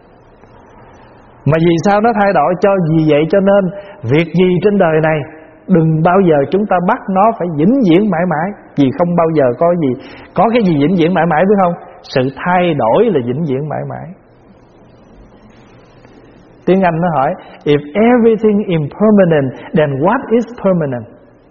Mà vì sao nó thay đổi? Cho vì vậy cho nên việc gì trên đời này đừng bao giờ chúng ta bắt nó phải vĩnh viễn mãi mãi. Vì không bao giờ có cái gì vĩnh viễn mãi mãi, biết không? Sự thay đổi là vĩnh viễn mãi mãi. Tiếng Anh nó hỏi if everything impermanent, then what is permanent?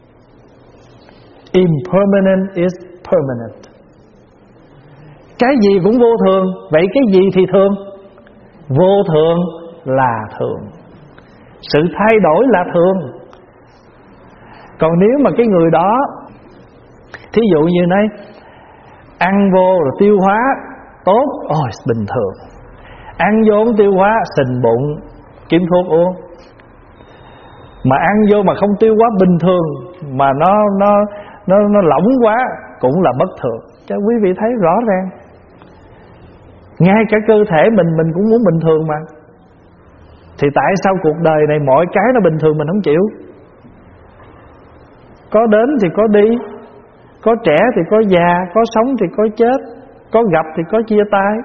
Impermanent is permanent. Cái gì cũng vô thường, vậy cái gì thì thường? Vô thường là thường. Sự thay đổi là thường. Còn nếu mà cái người đó, thí dụ như này, ăn vô rồi tiêu hóa tốt, ôi bình thường. Ăn vô không tiêu hóa, sình bụng, kiếm thuốc uống. Mà ăn vô mà không tiêu hóa bình thường, mà nó lỏng quá, cũng là bất thường. Cho quý vị thấy rõ ràng. Ngay cả cơ thể mình cũng muốn bình thường mà. Thì tại sao cuộc đời này mọi cái nó bình thường mình không chịu? Có đến thì có đi, có trẻ thì có già, có sống thì có chết, có gặp thì có chia tay,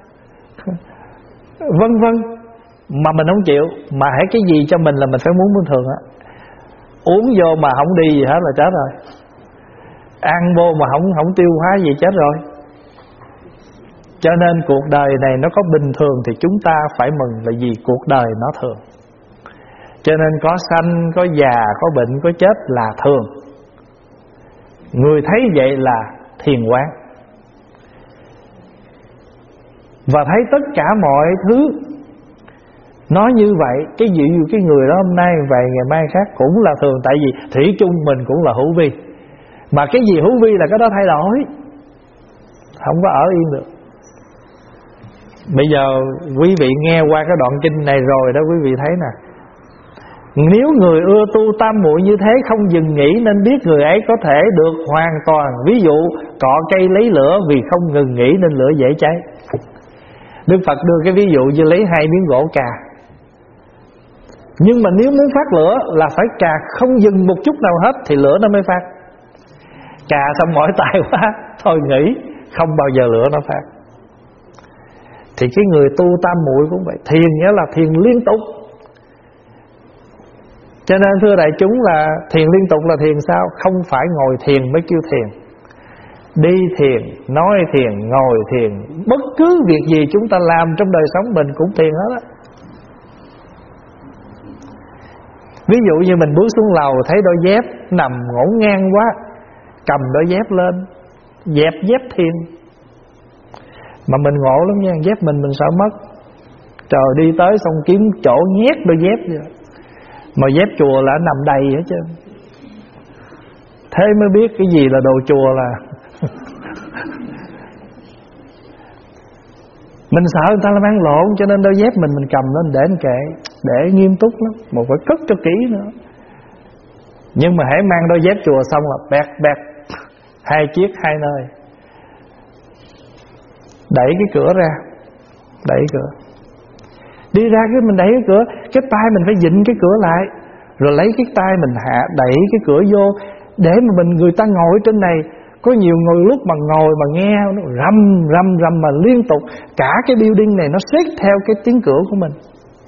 vân vân. Mà mình không chịu. Mà hãy cái gì cho mình là mình phải muốn bình thường á. Uống vô mà không đi gì hết là chết rồi. Ăn vô mà không tiêu hóa gì chết rồi. Cho nên cuộc đời này nó có bình thường thì chúng ta phải mừng, là vì cuộc đời nó thường. Cho nên có sanh, có già, có bệnh, có chết là thường. Người thấy vậy là thiền quán. Và thấy tất cả mọi thứ nói như vậy, cái người đó hôm nay vậy ngày mai khác cũng là thường. Tại vì thủy chung mình cũng là hữu vi, mà cái gì hữu vi là cái đó thay đổi, không có ở yên được. Bây giờ quý vị nghe qua cái đoạn kinh này rồi đó, quý vị thấy nè, nếu người ưa tu tam muội như thế không dừng nghỉ, nên biết người ấy có thể được hoàn toàn. Ví dụ cọ cây lấy lửa, vì không ngừng nghỉ nên lửa dễ cháy. Đức Phật đưa cái ví dụ như lấy 2 miếng gỗ cà. Nhưng mà nếu muốn phát lửa là phải cà không dừng một chút nào hết thì lửa nó mới phát. Cà xong mỏi tay quá, thôi nghỉ, không bao giờ lửa nó phát. Thì cái người tu tam muội cũng vậy. Thiền nghĩa là thiền liên tục. Cho nên thưa đại chúng là thiền liên tục là thiền sao? Không phải ngồi thiền mới kêu thiền. Đi thiền, nói thiền, ngồi thiền, bất cứ việc gì chúng ta làm trong đời sống mình cũng thiền hết á. Ví dụ như mình bước xuống lầu thấy đôi dép nằm ngổn ngang quá, cầm đôi dép lên, dẹp dép thiền. Mà mình ngộ lắm nha, dép mình sợ mất. Trời, đi tới xong kiếm chỗ nhét đôi dép vậy. Mà dép chùa là nằm đầy hết trơn. Thế mới biết cái gì là đồ chùa là mình sợ người ta làm ăn lộn, cho nên đôi dép mình cầm lên để anh kệ, để nghiêm túc lắm, mà phải cất cho kỹ nữa. Nhưng mà hãy mang đôi dép chùa xong là bẹt bẹt 2 chiếc 2 nơi, đẩy cái cửa ra, đẩy cửa đi ra, cái mình đẩy cái cửa, cái tay mình phải vịn cái cửa lại, rồi lấy cái tay mình hạ đẩy cái cửa vô, để mà người ta ngồi trên này. Có nhiều người lúc mà ngồi mà nghe nó rầm mà liên tục, cả cái building này nó xếp theo cái tiếng cửa của mình.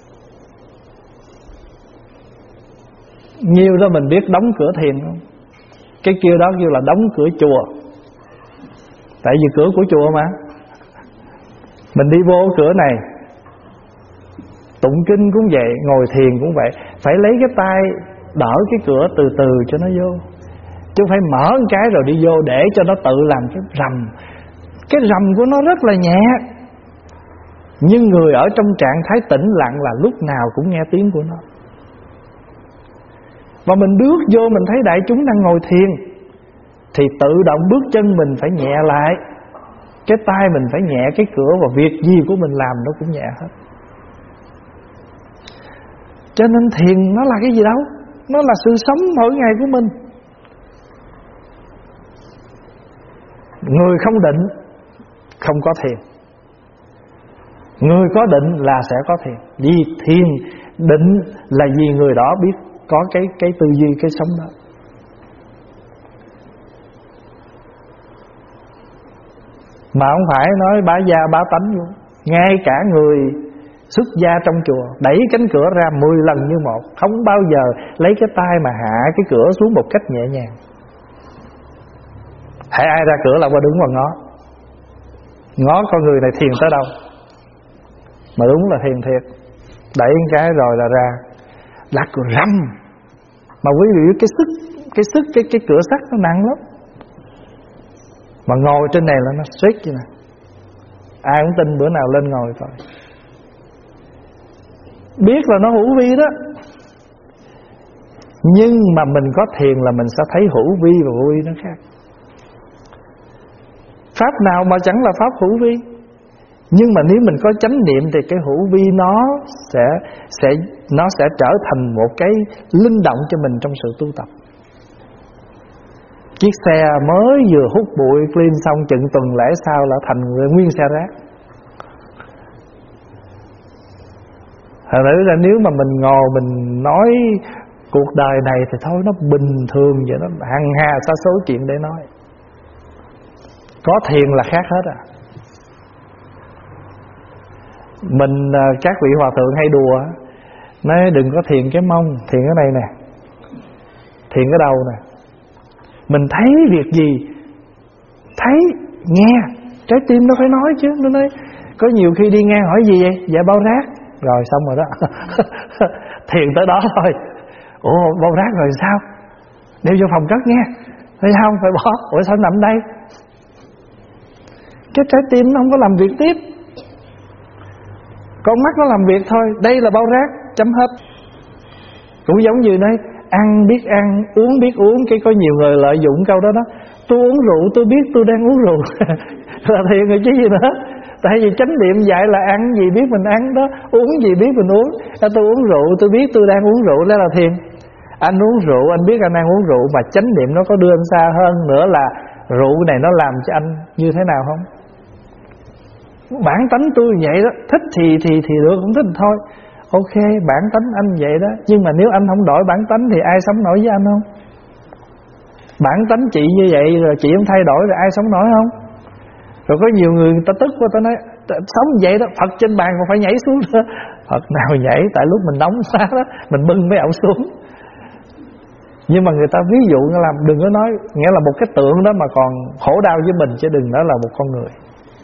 Nhiều đó mình biết đóng cửa thiền không? Cái kia đó kêu là đóng cửa chùa. Tại vì cửa của chùa mà. Mình đi vô cửa này, tụng kinh cũng vậy, ngồi thiền cũng vậy, phải lấy cái tay đỡ cái cửa từ từ cho nó vô, chứ không phải mở một cái rồi đi vô để cho nó tự làm cái rầm. Cái rầm của nó rất là nhẹ, nhưng người ở trong trạng thái tĩnh lặng là lúc nào cũng nghe tiếng của nó. Và mình bước vô mình thấy đại chúng đang ngồi thiền, thì tự động bước chân mình phải nhẹ lại, cái tay mình phải nhẹ cái cửa, và việc gì của mình làm nó cũng nhẹ hết. Cho nên thiền nó là cái gì đâu, nó là sự sống mỗi ngày của mình. Người không định không có thiền, người có định là sẽ có thiền. Vì thiền định là vì người đó biết có cái tư duy, cái sống đó. Mà không phải nói bá gia bá tánh luôn. Ngay cả người xuất gia trong chùa đẩy cánh cửa ra 10 lần như một, không bao giờ lấy cái tay mà hạ cái cửa xuống một cách nhẹ nhàng. Hãy ai ra cửa là qua đứng vào ngó con người này thiền tới đâu. Mà đúng là thiền thiệt. Đẩy cái rồi là ra, là cửa rầm. Mà quý vị biết cái cửa sắt nó nặng lắm. Mà ngồi trên này là nó straight như này. Ai cũng tin bữa nào lên ngồi thôi. Biết là nó hữu vi đó, nhưng mà mình có thiền là mình sẽ thấy hữu vi và vô vi nó khác. Pháp nào mà chẳng là pháp hữu vi, nhưng mà nếu mình có chánh niệm thì cái hữu vi nó sẽ trở thành một cái linh động cho mình trong sự tu tập. Chiếc xe mới vừa hút bụi clean xong, chừng tuần lễ sau là thành nguyên xe rác. Thật ra là nếu mà mình ngồi mình nói cuộc đời này thì thôi nó bình thường vậy đó, hằng hà sa số chuyện để nói. Có thiền là khác hết à. Mình các vị hòa thượng hay đùa, nói đừng có thiền cái mông, thiền cái này nè, thiền cái đầu nè. Mình thấy việc gì, thấy, nghe, trái tim nó phải nói chứ. Nó nói, có nhiều khi đi ngang hỏi gì vậy? Dạ bao rác. Rồi xong rồi đó. Thiền tới đó thôi. Ủa bao rác rồi sao? Đeo vô phòng cất nghe. Thấy không, phải bỏ. Ủa sao nằm đây? Cái trái tim nó không có làm việc tiếp, con mắt nó làm việc thôi. Đây là bao rác, chấm hết. Cũng giống như đấy, ăn biết ăn, uống biết uống. Cái có nhiều người lợi dụng câu đó đó: tôi uống rượu, tôi biết tôi đang uống rượu. Là thiền rồi chứ gì nữa. Tại vì chánh niệm dạy là ăn gì biết mình ăn đó, uống gì biết mình uống. Tôi uống rượu, tôi biết tôi đang uống rượu, đó là thiền. Anh uống rượu, anh biết anh đang uống rượu, mà chánh niệm nó có đưa anh xa hơn nữa là rượu này nó làm cho anh như thế nào không? Bản tánh tôi vậy đó, thích thì được, không thích thôi. Ok, bản tánh anh vậy đó. Nhưng mà nếu anh không đổi bản tánh thì ai sống nổi với anh không? Bản tánh chị như vậy rồi chị không thay đổi rồi ai sống nổi không? Rồi có nhiều người ta tức quá, ta nói sống vậy đó, Phật trên bàn còn phải nhảy xuống nữa. Phật nào nhảy, tại lúc mình nóng quá đó, mình bưng mấy ổng xuống. Nhưng mà người ta ví dụ như là đừng có nói, nghĩa là một cái tượng đó mà còn khổ đau với mình, chứ đừng nói là một con người.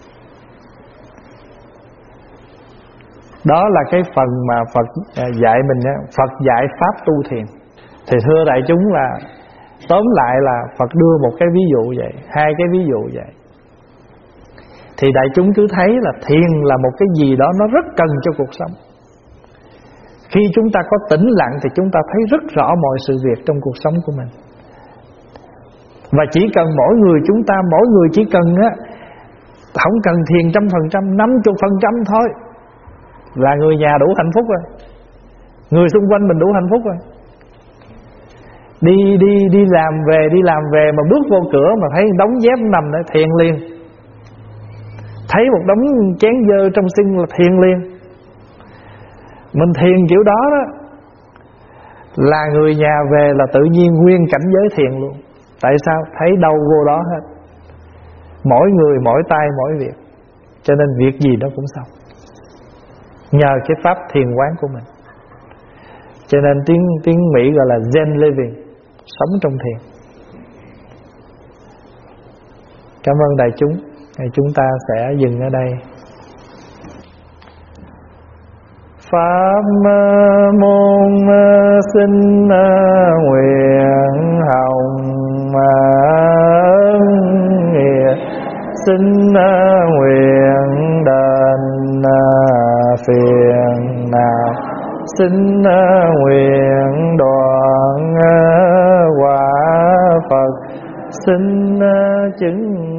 Đó là cái phần mà Phật dạy mình đó. Phật dạy pháp tu thiền. Thì thưa đại chúng là tóm lại là Phật đưa một cái ví dụ vậy, hai cái ví dụ vậy. Thì đại chúng cứ thấy là thiền là một cái gì đó nó rất cần cho cuộc sống. Khi chúng ta có tĩnh lặng thì chúng ta thấy rất rõ mọi sự việc trong cuộc sống của mình. Và chỉ cần mỗi người chúng ta, mỗi người chỉ cần á, không cần thiền 100%, 50% thôi là người nhà đủ hạnh phúc rồi. Người xung quanh mình đủ hạnh phúc rồi. Đi làm về mà bước vô cửa mà thấy đống dép nằm để thiền liền. Thấy một đống chén dơ trong sink là thiền liền. Mình thiền kiểu đó đó là người nhà về là tự nhiên nguyên cảnh giới thiền luôn. Tại sao? Thấy đâu vô đó hết. Mỗi người mỗi tay mỗi việc, cho nên việc gì nó cũng xong, nhờ cái pháp thiền quán của mình. Cho nên tiếng Mỹ gọi là Zen living, sống trong thiền. Cảm ơn đại chúng. Chúng ta sẽ dừng ở đây. Pháp môn xin nguyện hồng nghĩa, xin nguyện đền phiền nào, xin nguyện đoạn quả Phật, xin chứng